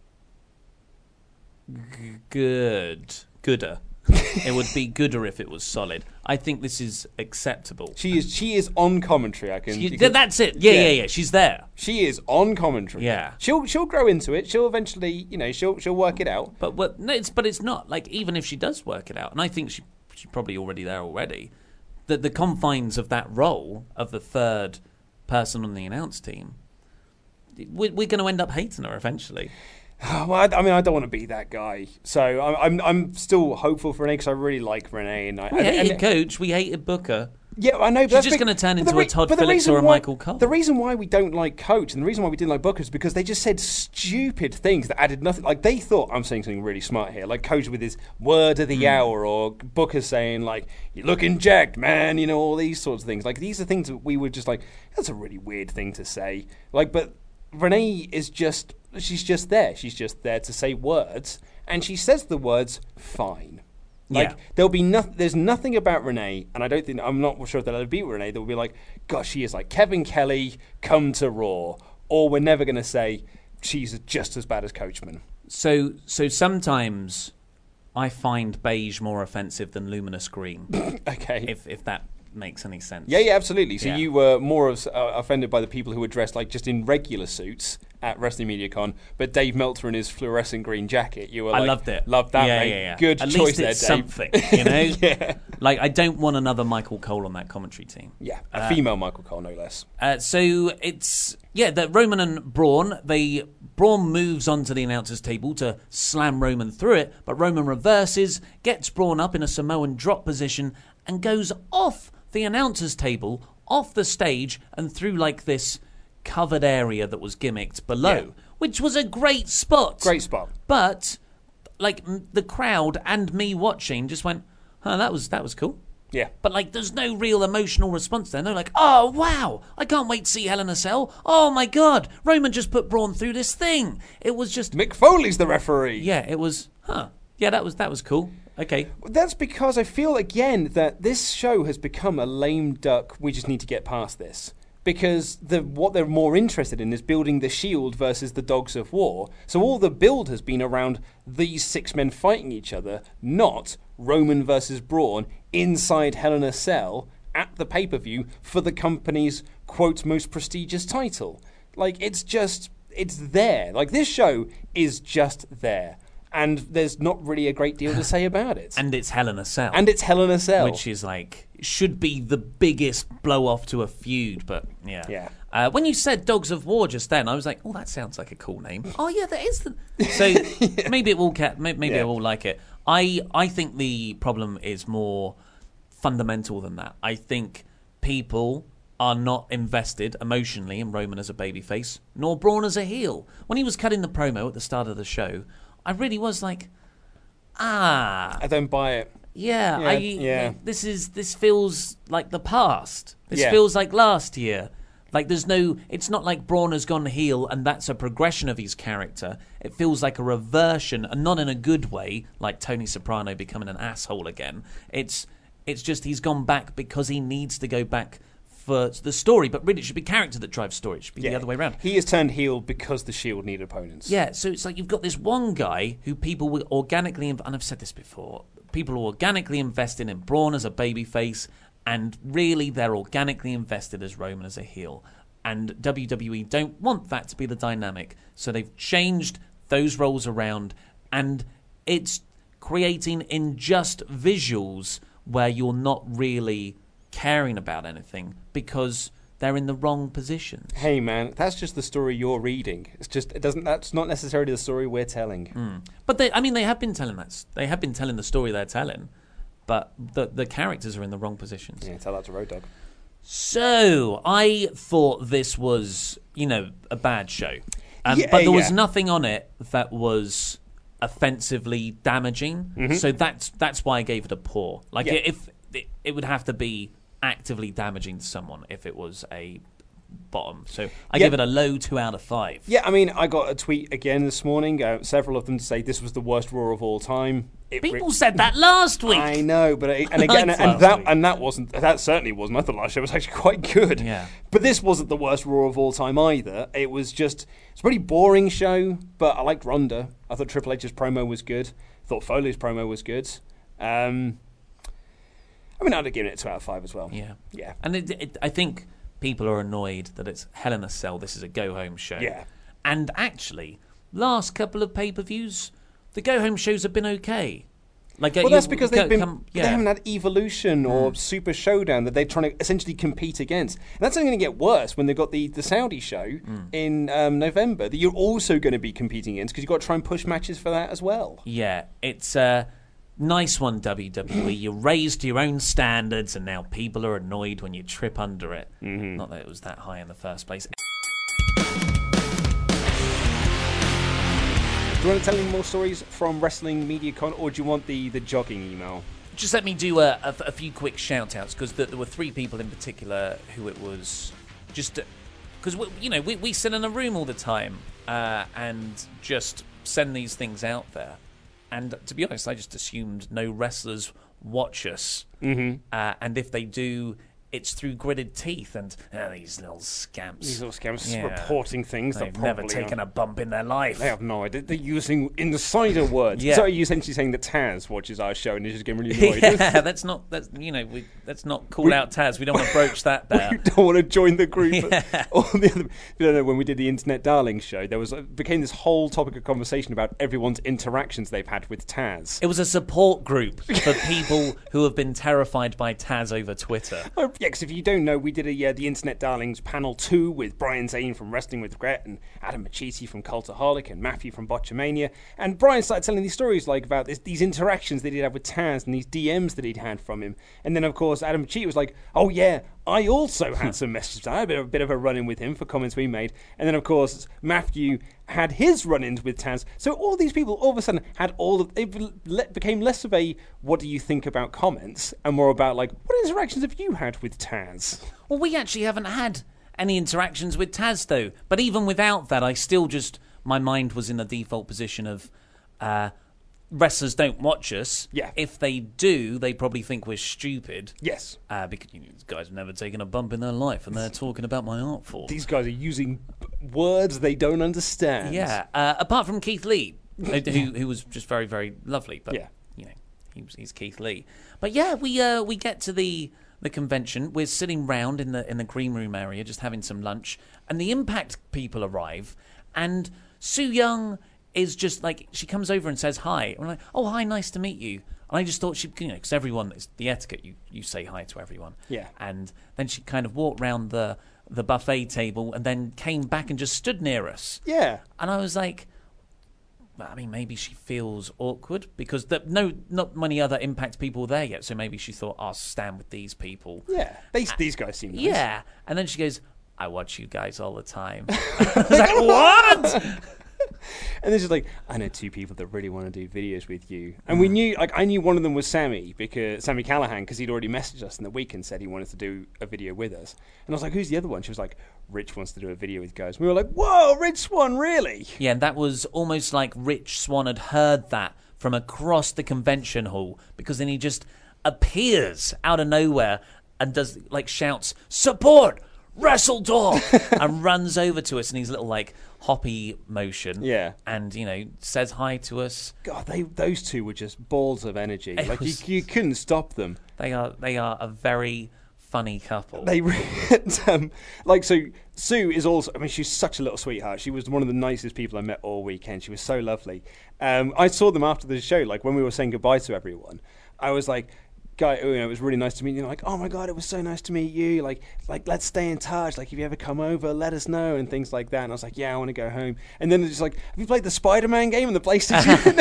gooder. It would be gooder if it was solid. I think this is acceptable. She is on commentary. That's it. Yeah. She's there. She is on commentary. Yeah. She'll grow into it. She'll eventually, she'll work it out. But it's not like, even if she does work it out, and I think she's probably already there already. That the confines of that role of the third person on the announce team, we're going to end up hating her eventually. Well, I mean, I don't want to be that guy, so I'm still hopeful for Renee because I really like Renee. And we hated Coach, we hated Booker. Yeah, I know. But she's just going to turn into a Todd Phillips or a Michael Cole. The reason why we don't like Coach and the reason why we didn't like Booker is because they just said stupid things that added nothing. Like, they thought, I'm saying something really smart here, like Coach with his word of the hour, or Booker saying, like, you're looking jacked, man, all these sorts of things. Like, these are things that we would just like, that's a really weird thing to say. Like, but Renee is just... She's just there. She's just there to say words, and she says the words fine. Like, there'll be nothing. There's nothing about Renee, and I'm not sure if they'll ever beat Renee. That will be like, gosh, she is like Kevin Kelly come to Raw, or we're never going to say she's just as bad as Coachman. So sometimes I find beige more offensive than luminous green. Okay, if that makes any sense. Yeah, absolutely. So you were more offended by the people who were dressed like just in regular suits at Wrestling Media Con, but Dave Meltzer in his fluorescent green jacket, you were like, I loved it. Loved that, mate. Yeah. Good At choice least there, it's Dave. something, Yeah. Like, I don't want another Michael Cole on that commentary team. Yeah, a female Michael Cole, no less. So it's, that Roman and Braun, Braun moves onto the announcer's table to slam Roman through it, but Roman reverses, gets Braun up in a Samoan drop position, and goes off the announcer's table, off the stage, and through like this covered area that was gimmicked below, which was a great spot. Great spot. But like the crowd and me watching just went, that was cool. Yeah. But like there's no real emotional response there. They're like, oh wow, I can't wait to see Hell in a Cell. Oh my god, Roman just put Braun through this thing. It was just Mick Foley's the referee. Yeah, it was yeah, that was cool. Okay. That's because I feel, again, that this show has become a lame duck, we just need to get past this. because what they're more interested in is building the Shield versus the Dogs of War. So all the build has been around these 6 men fighting each other, not Roman versus Braun inside Hell in a Cell at the pay-per-view for the company's, quote, most prestigious title. Like, it's there. Like, this show is just there. And there's not really a great deal to say about it. And it's Hell in a Cell. Which is like, should be the biggest blow-off to a feud, but yeah. When you said Dogs of War just then, I was like, oh, that sounds like a cool name. Oh, yeah, that is the... So maybe it will maybe I will like it. I think the problem is more fundamental than that. I think people are not invested emotionally in Roman as a babyface, nor Braun as a heel. When he was cutting the promo at the start of the show, I really was like, I don't buy it. Yeah. This feels like the past. This Yeah. feels like last year. Like it's not like Braun has gone heel and that's a progression of his character. It feels like a reversion, and not in a good way, like Tony Soprano becoming an asshole again. It's just he's gone back because he needs to go back for the story, but really it should be character that drives story. It should be the other way around. He has turned heel because the Shield need opponents. Yeah, so it's like you've got this one guy who people will organically, and I've said this before, people are organically invested in Braun as a babyface, and really they're organically invested as Roman as a heel. And WWE don't want that to be the dynamic, so they've changed those roles around, and it's creating unjust visuals where you're not really caring about anything because they're in the wrong positions. Hey man, that's just the story you're reading. That's not necessarily the story we're telling. But they have been telling that. They have been telling the story they're telling, but the characters are in the wrong positions. Yeah, tell that to Road Dogg. So I thought this was, a bad show, but there was nothing on it that was offensively damaging. Mm-hmm. So that's why I gave it a poor. Like if it would have to be actively damaging to someone if it was a bottom. So I give it a low 2 out of 5. Yeah, I mean, I got a tweet again this morning, several of them to say this was the worst Raw of all time. People said that last week. I know, but that certainly wasn't. I thought last show was actually quite good. Yeah. But this wasn't the worst Raw of all time either. It's a pretty boring show, but I liked Ronda. I thought Triple H's promo was good. I thought Foley's promo was good. I'd have given it a 2 out of 5 as well. Yeah. And I think people are annoyed that it's Hell in a Cell. This is a go-home show. Yeah. And actually, last couple of pay-per-views, the go-home shows have been okay. That's because they haven't had Evolution or Super Showdown that they're trying to essentially compete against. And that's only going to get worse when they've got the Saudi show in November that you're also going to be competing against because you've got to try and push matches for that as well. Yeah, it's nice one, WWE. You raised your own standards and now people are annoyed when you trip under it. Mm-hmm. Not that it was that high in the first place. Do you want to tell any more stories from Wrestling MediaCon, or do you want the jogging email? Just let me do a few quick shout-outs, because there were 3 people in particular who it was just... Because, we sit in a room all the time and just send these things out there. And to be honest, I just assumed no wrestlers watch us. Mm-hmm. And if they do, it's through gritted teeth and these little scamps. Reporting things They've never taken a bump in their life. They have no idea. They're using insider words. Yeah. So are you essentially saying that Taz watches our show and is just getting really annoyed? let's not call out Taz. We don't want to broach that there. We don't want to join the group. Yeah. When we did the Internet Darlings show, there became this whole topic of conversation about everyone's interactions they've had with Taz. It was a support group for people who have been terrified by Taz over Twitter. Yeah, because if you don't know, we did the Internet Darlings Panel 2 with Brian Zane from Wrestling with Regret and Adam Machiti from Cultaholic and Matthew from Botchamania. And Brian started telling these stories about these interactions that he'd had with Taz and these DMs that he'd had from him. And then, of course, Adam Machiti was like, oh, yeah, I also had some messages. I had a bit of a run-in with him for comments we made. And then, of course, Matthew had his run-ins with Taz. So all these people all of a sudden had it became less of a what do you think about comments and more about what interactions have you had with Taz? Well, we actually haven't had any interactions with Taz, though. But even without that, I still my mind was in the default position of wrestlers don't watch us. Yeah. If they do, they probably think we're stupid. Yes. Because these guys have never taken a bump in their life, and they're talking about my art form. These guys are using words they don't understand. Yeah. Apart from Keith Lee, who was just very, very lovely. But, he's Keith Lee. But, yeah, we get to the convention. We're sitting round in the green room area, just having some lunch. And the Impact people arrive, and Su Yung is just like, she comes over and says hi. And we're like, oh, hi, nice to meet you. And I just thought because everyone, it's the etiquette, you say hi to everyone. Yeah. And then she kind of walked round the buffet table and then came back and just stood near us. Yeah. And I was like, I mean, maybe she feels awkward because not many other Impact people were there yet. So maybe she thought, I'll stand with these people. Yeah. These guys seem nice. Yeah. And then she goes, I watch you guys all the time. I was like, what? And then she's like, I know 2 people that really want to do videos with you. And we knew, I knew one of them was Sammy Callahan, because he'd already messaged us in the week and said he wanted to do a video with us. And I was like, who's the other one? She was like, Rich wants to do a video with guys. We were like, whoa, Rich Swann, really? Yeah, and that was almost like Rich Swann had heard that from across the convention hall, because then he just appears out of nowhere and does shouts, support! Wrestle Talk! And runs over to us in his little hoppy motion. Yeah. And, says hi to us. God, those 2 were just balls of energy. You couldn't stop them. They are a very funny couple. They so Sue is also, I mean, she's such a little sweetheart. She was one of the nicest people I met all weekend. She was so lovely. I saw them after the show, when we were saying goodbye to everyone. I was like, guy, it was really nice to meet you. Like, oh my God, it was so nice to meet you. Like, let's stay in touch. Like, if you ever come over, let us know and things like that. And I was like, yeah, I want to go home. And then they're just like, have you played the Spider-Man game on the PlayStation?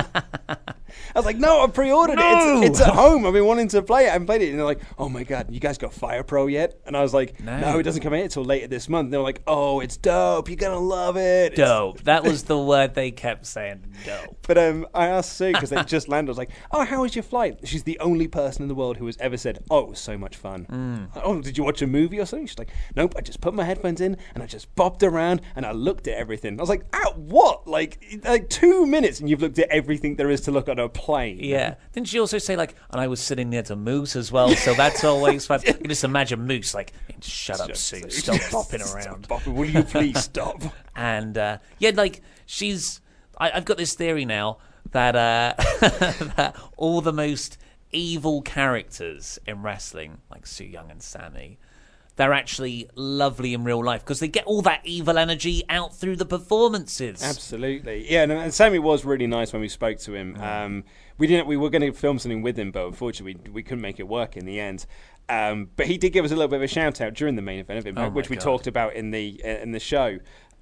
I was like, no, I pre-ordered it. It's at home. I've been wanting to play it. I haven't played it. And they're like, oh my God, you guys got Fire Pro yet? And I was like, no, it doesn't come out until later this month. And they were like, oh, it's dope. You're gonna love it. Dope. That was the word they kept saying. Dope. But I asked Sue, because they just landed. I was like, oh, how was your flight? She's the only person in the world who has ever said, oh, it was so much fun. Oh, did you watch a movie or something? She's like, nope, I just put my headphones in and I just bopped around and I looked at everything. I was like, what? Like 2 minutes and you've looked at everything there is to look on a plane. Yeah. Didn't she also say, and I was sitting near to Moose as well, so that's always fun. You can just imagine Moose shut up, Sue, stop bopping around. Stop bopping. Will you please stop? And, she's... I've got this theory now that that all the most evil characters in wrestling, like Su Yung and Sammy, they're actually lovely in real life because they get all that evil energy out through the performances. Absolutely, yeah. And Sammy was really nice when we spoke to him. We were going to film something with him, but unfortunately we couldn't make it work in the end. But he did give us a little bit of a shout out during the main event of Impact, which we talked about in the show.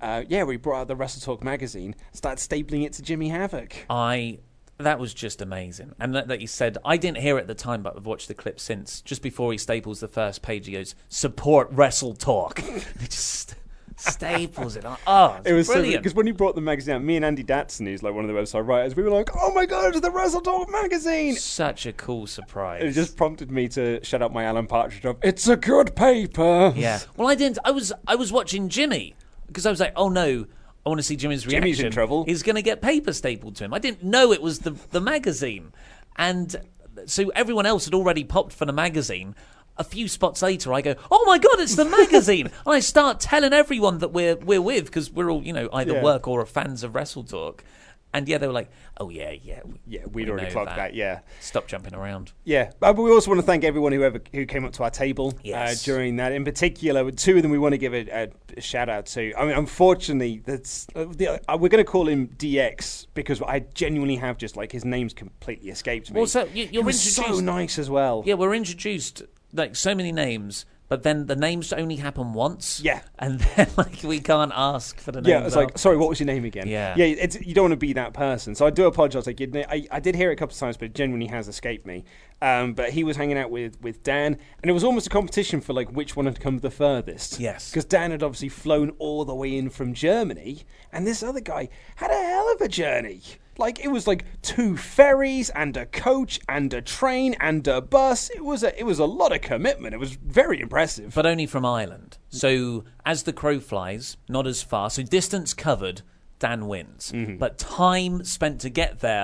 We brought out the Wrestle Talk magazine, started stapling it to Jimmy Havoc. That was just amazing. And that he said, I didn't hear it at the time, but I've watched the clip since. Just before he staples the first page, he goes, support Wrestle Talk. He just staples it. Oh, it was brilliant. Because when he brought the magazine out, me and Andy Datson, who's one of the website writers, we were like, oh my God, it's the Wrestle Talk magazine. Such a cool surprise. It just prompted me to shut up my Alan Partridge of, it's a good paper. Yeah. Well, I didn't. I was watching Jimmy because I was like, oh no, I want to see Jimmy's reaction. Jimmy's in trouble. He's going to get paper stapled to him. I didn't know it was the magazine. And so everyone else had already popped for the magazine. A few spots later, I go, oh my God, it's the magazine. And I start telling everyone that we're with, because we're all, either work or are fans of Wrestle Talk. And yeah, they were like, oh yeah. We'd already clocked that, yeah. Stop jumping around. Yeah, but we also want to thank everyone who came up to our table during that. In particular, 2 of them we want to give a shout out to. I mean, unfortunately, we're going to call him DX because I genuinely have just his name's completely escaped me. Well, so you're introduced. So nice as well. Yeah, we're introduced so many names. But then the names only happen once. Yeah. And then, we can't ask for the name. Yeah, it's like, sorry, what was your name again? Yeah. Yeah, you don't want to be that person. So I do apologise. I did hear it a couple of times, but it genuinely has escaped me. But he was hanging out with Dan, and it was almost a competition for, which one had come the furthest. Yes. Because Dan had obviously flown all the way in from Germany, and this other guy had a hell of a journey. It was 2 ferries and a coach and a train and a bus. It was a lot of commitment. It was very impressive. But only from Ireland. So as the crow flies, not as far. So distance covered, Dan wins. Mm-hmm. But time spent to get there,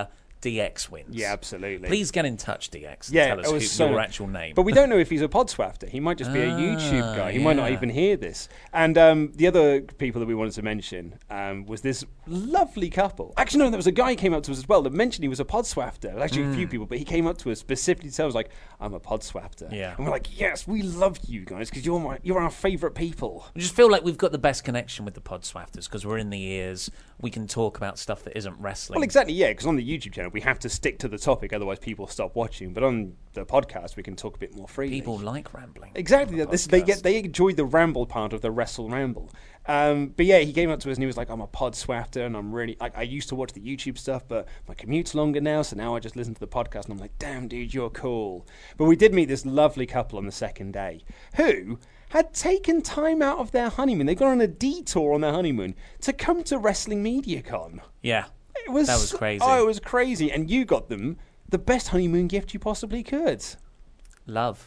DX wins. Yeah, absolutely. Please get in touch, DX. And Yeah, tell it was us so your nice. actual name. But we don't know if he's a Podswafter. He might just be a YouTube guy. He might not yeah. even hear this. And the other people that we wanted to mention was this lovely couple. Actually, no, there was a guy who came up to us as well that mentioned he was a Podswafter. Actually, a few people, but he came up to us specifically to tell us, like, I'm a Podswafter. Yeah. And we're like, yes, we love you guys because you're our favourite people. I just feel like we've got the best connection with the Podswafters because we're in the ears. We can talk about stuff that isn't wrestling. Well, exactly, yeah, because on the YouTube channel, we have to stick to the topic, otherwise people stop watching. But on the podcast, we can talk a bit more freely. People like rambling. Exactly. on the They enjoy the ramble part of the Wrestle Ramble. But yeah, he came up to us and he was like, I'm a Podswafter and I'm really... I used to watch the YouTube stuff, but my commute's longer now, so now I just listen to the podcast and I'm like, damn, dude, you're cool. But we did meet this lovely couple on the second day who had taken time out of their honeymoon. They got on a detour on their honeymoon to come to Wrestling MediaCon. Yeah. That was crazy. Oh, it was crazy. And you got them the best honeymoon gift you possibly could. Love.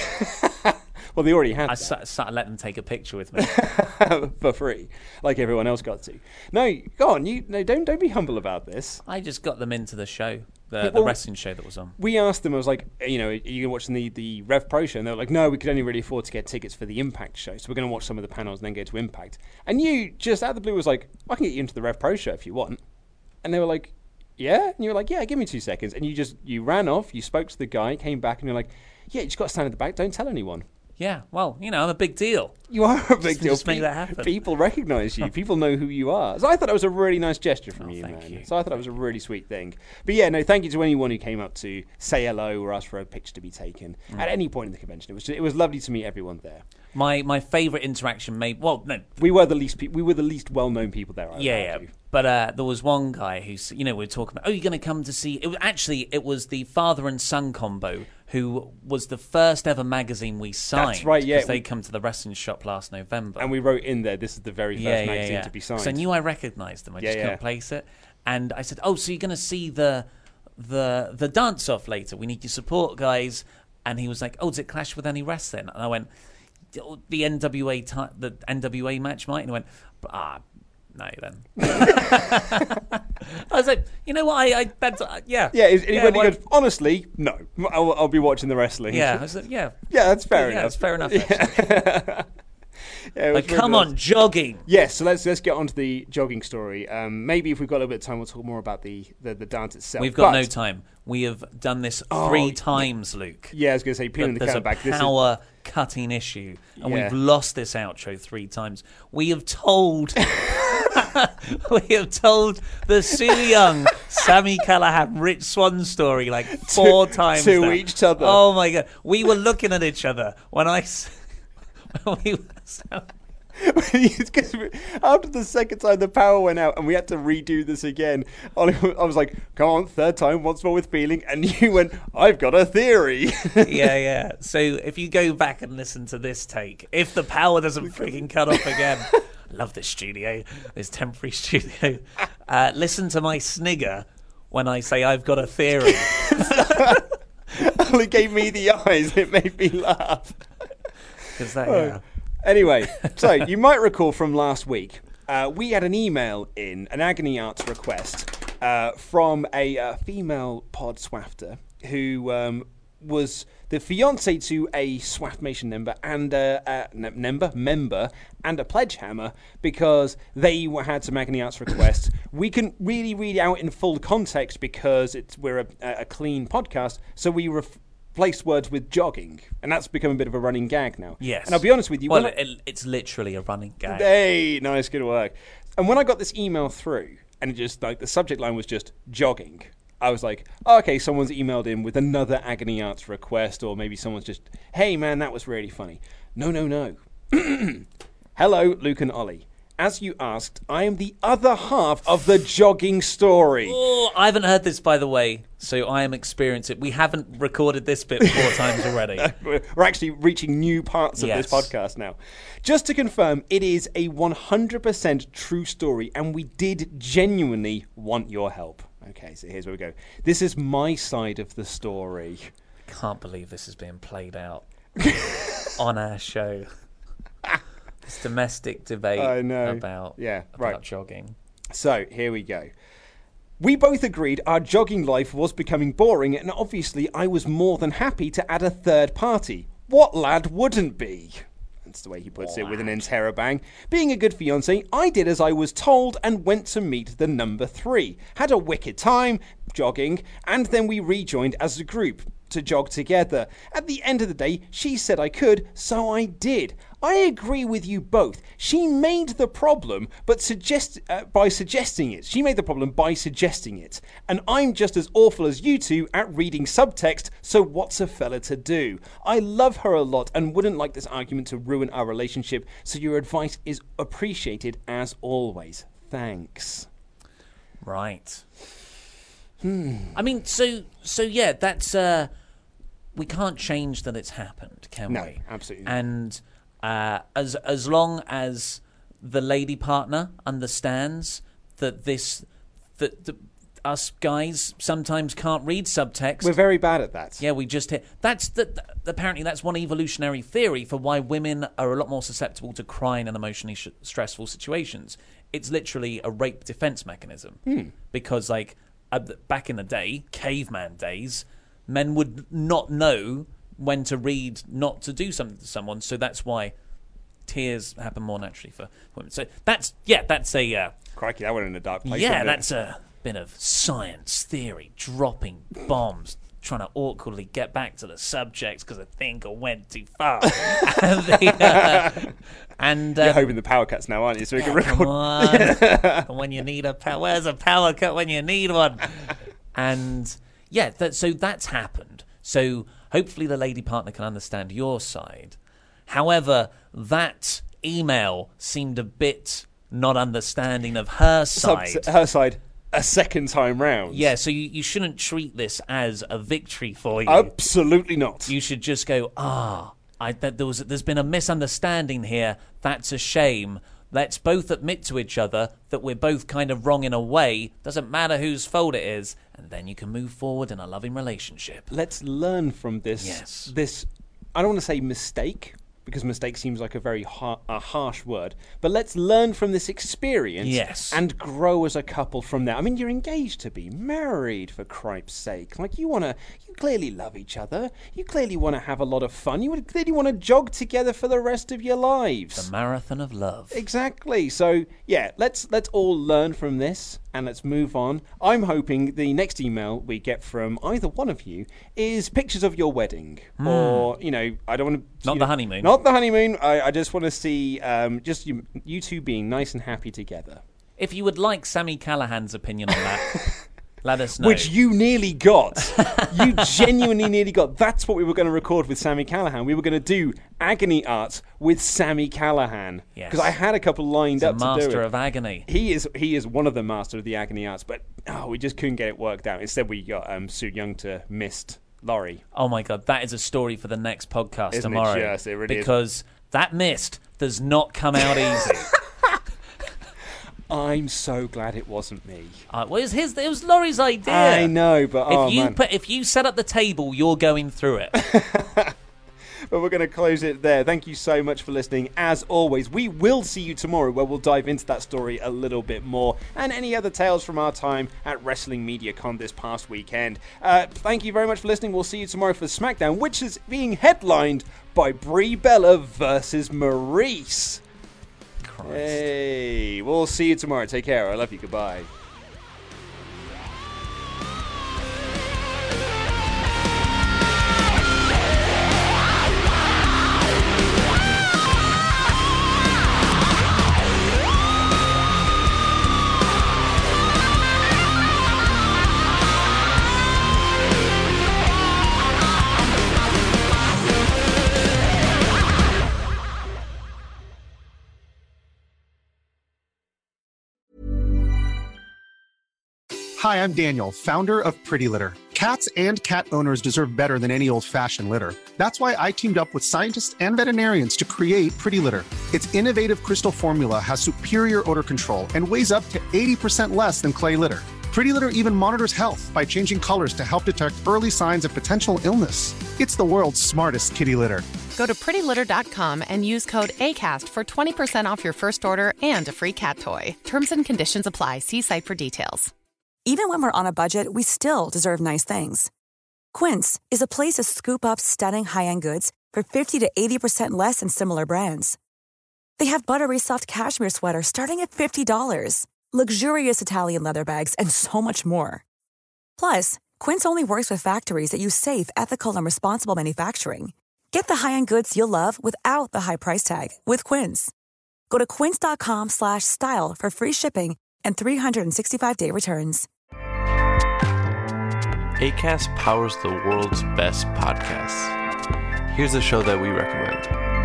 Well, they already had I that. started letting them take a picture with me. For free, like everyone else got to. No, go on. Don't be humble about this. I just got them into the show, the Well, wrestling show that was on. We asked them. I was like, are you watching the Rev Pro show? And they were like, no, we could only really afford to get tickets for the Impact show, so we're going to watch some of the panels and then go to Impact. And you just out of the blue was like, I can get you into the Rev Pro show if you want. And they were like, yeah. And you were like, yeah, give me 2 seconds. And you ran off. You spoke to the guy, came back, and you're like, yeah, you just got to stand at the back. Don't tell anyone. Yeah, well, I'm a big deal. You are a big deal. Just make that happen. People recognise you. People know who you are. So I thought that was a really nice gesture from you, thank man. you. So I thought that was a really sweet thing. But yeah, no, thank you to anyone who came up to say hello or ask for a picture to be taken at any point in the convention. It was lovely to meet everyone there. My favourite interaction We were the least well-known people there. I would argue. But there was one guy who, we were talking about, you're going to come to see... It was the father and son combo who was the first ever magazine we signed. That's right, yeah. Because they come to the wrestling shop last November. And we wrote in there, this is the very first magazine to be signed. So I knew I recognised them. I just couldn't place it. And I said, so you're going to see the dance-off later. We need your support, guys. And he was like, does it clash with any wrestling? And I went, the NWA match, Mike? And he went, no, then. I was like, you know what? Yeah. Yeah, and he goes, honestly, no. I'll be watching the wrestling. Yeah, I was like, yeah. Yeah, that's fair enough. Yeah, it's fair enough. Yeah. Yeah, like, come on, jogging. Yes, so let's get on to the jogging story. Maybe if we've got a little bit of time, we'll talk more about the dance itself. We've got no time. We have done this 3 times, Luke. Yeah, I was going to say, peeling the curtain back. There's a power cutting issue, and we've lost this outro 3 times. We have told... we have told the Sue Young, Sami Callihan, Rich Swann story like 4 times to now. each other. Oh my god, we were looking at each other when Because after the second time the power went out and we had to redo this again, I was like, come on, 3rd time, once more with feeling, and you went, I've got a theory. yeah. So if you go back and listen to this take, if the power doesn't freaking cut off again, I love this studio, this temporary studio. Listen to my snigger when I say I've got a theory. It gave me the eyes. It made me laugh. Anyway, so you might recall from last week, we had an email in, an Agony Arts request, from a female Podswafter who was the fiance to a Swaftmation member and member and a Pledgehammer, because they had some Agony Arts requests. We can really read out in full context because we're a clean podcast, so we replaced words with jogging, and that's become a bit of a running gag now. Yes. And I'll be honest with you. Well, it's literally a running gag. Hey, nice, good work. And when I got this email through, and it just like the subject line was just jogging, I was like, okay, someone's emailed in with another Agony Arts request, or maybe someone's just, hey man, that was really funny. No. Hello, Luke and Ollie. As you asked, I am the other half of the jogging story. Oh, I haven't heard this, by the way, so I am experiencing it. We haven't recorded this bit 4 times already. We're actually reaching new parts of this podcast now. Just to confirm, it is a 100% true story, and we did genuinely want your help. Okay, so here's where we go. This is my side of the story. I can't believe this is being played out on our show. This domestic debate about jogging. So here we go. We both agreed our jogging life was becoming boring, and obviously I was more than happy to add a third party. What lad wouldn't be? That's the way he puts it with an interrobang. Being a good fiancé, I did as I was told and went to meet the number 3. Had a wicked time jogging, and then we rejoined as a group to jog together. At the end of the day, she said I could, so I did. I agree with you both. She made the problem, but by suggesting it. She made the problem by suggesting it. And I'm just as awful as you two at reading subtext, so what's a fella to do? I love her a lot and wouldn't like this argument to ruin our relationship, so your advice is appreciated as always. Thanks. Right. I mean, so yeah, that's we can't change that it's happened, can we? No, absolutely not. And as long as the lady partner understands that us guys sometimes can't read subtext. We're very bad at that. Yeah, we just hit. Apparently that's one evolutionary theory for why women are a lot more susceptible to crying in emotionally stressful situations. It's literally a rape defense mechanism. Because, like, back in the day, caveman days, men would not know when to read not to do something to someone, so that's why tears happen more naturally for women. So that's a... Crikey, that went in a dark place. Yeah, that's a bit of science theory, dropping bombs, trying to awkwardly get back to the subjects because I think I went too far. And you're hoping the power cuts now, aren't you? So we can record. Come on. When you need where's a power cut when you need one? And yeah, so that's happened. So hopefully the lady partner can understand your side. However, that email seemed a bit not understanding of her side. Her side. A second time round. Yeah, so you shouldn't treat this as a victory for you. Absolutely not. You should just go, there's been a misunderstanding here. That's a shame. Let's both admit to each other that we're both kind of wrong in a way. Doesn't matter whose fault it is. And then you can move forward in a loving relationship. Let's learn from this. Yes. This, I don't want to say mistake, because mistake seems like a very harsh word. But let's learn from this experience, yes, and grow as a couple from there. I mean, you're engaged to be married, for cripe's sake. Like, you clearly love each other. You clearly want to have a lot of fun. You clearly want to jog together for the rest of your lives. The marathon of love. Exactly. So, yeah, let's all learn from this and let's move on. I'm hoping the next email we get from either one of you is pictures of your wedding. Or, I don't want to... Not the honeymoon. Not the honeymoon. I just want to see just you two being nice and happy together. If you would like Sammy Callahan's opinion on that... Let us know. Which you nearly got. You genuinely nearly got. That's what we were going to record with Sammy Callahan. We were going to do agony art with Sammy Callahan. Yes. Because I had a couple lined up to do it. Master of agony. He is one of the master of the agony arts, but we just couldn't get it worked out. Instead, we got Sue Young to mist Laurie. Oh my God, that is a story for the next podcast Isn't tomorrow. It? Yes, it really because that mist does not come out easy. I'm so glad it wasn't me. It was Laurie's idea. I know, but if you set up the table, you're going through it. But we're going to close it there. Thank you so much for listening. As always, we will see you tomorrow where we'll dive into that story a little bit more and any other tales from our time at Wrestling Media Con this past weekend. Thank you very much for listening. We'll see you tomorrow for SmackDown, which is being headlined by Brie Bella versus Maryse. Christ. Hey, we'll see you tomorrow. Take care. I love you. Goodbye. Hi, I'm Daniel, founder of Pretty Litter. Cats and cat owners deserve better than any old-fashioned litter. That's why I teamed up with scientists and veterinarians to create Pretty Litter. Its innovative crystal formula has superior odor control and weighs up to 80% less than clay litter. Pretty Litter even monitors health by changing colors to help detect early signs of potential illness. It's the world's smartest kitty litter. Go to prettylitter.com and use code ACAST for 20% off your first order and a free cat toy. Terms and conditions apply. See site for details. Even when we're on a budget, we still deserve nice things. Quince is a place to scoop up stunning high-end goods for 50 to 80% less than similar brands. They have buttery soft cashmere sweaters starting at $50, luxurious Italian leather bags, and so much more. Plus, Quince only works with factories that use safe, ethical, and responsible manufacturing. Get the high-end goods you'll love without the high price tag with Quince. Go to quince.com/style for free shipping and 365-day returns. Acast powers the world's best podcasts. Here's a show that we recommend.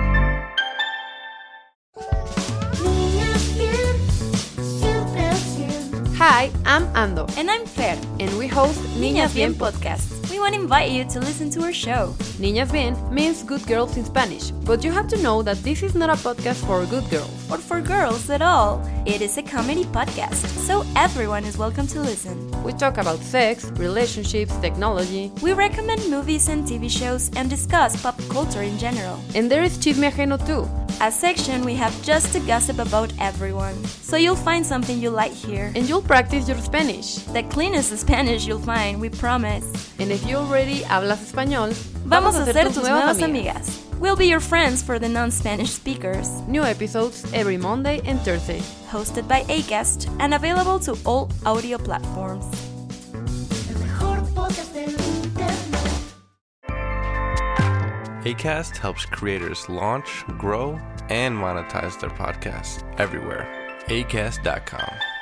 Hi, I'm Ando. And I'm Fer. And we host Niñas Bien Podcast. We want to invite you to listen to our show. Niñas Bien means good girls in Spanish, but you have to know that this is not a podcast for good girls. Or for girls at all. It is a comedy podcast, so everyone is welcome to listen. We talk about sex, relationships, technology. We recommend movies and TV shows and discuss pop culture in general. And there is Chisme Ajeno too. A section we have just to gossip about everyone. So you'll find something you like here. And you'll practice your Spanish. The cleanest Spanish you'll find, we promise. And if you already hablas español, vamos a ser tus nuevas amigas. We'll be your friends for the non-Spanish speakers. New episodes every Monday and Thursday. Hosted by Acast and available to all audio platforms. Acast helps creators launch, grow, and monetize their podcasts everywhere. Acast.com.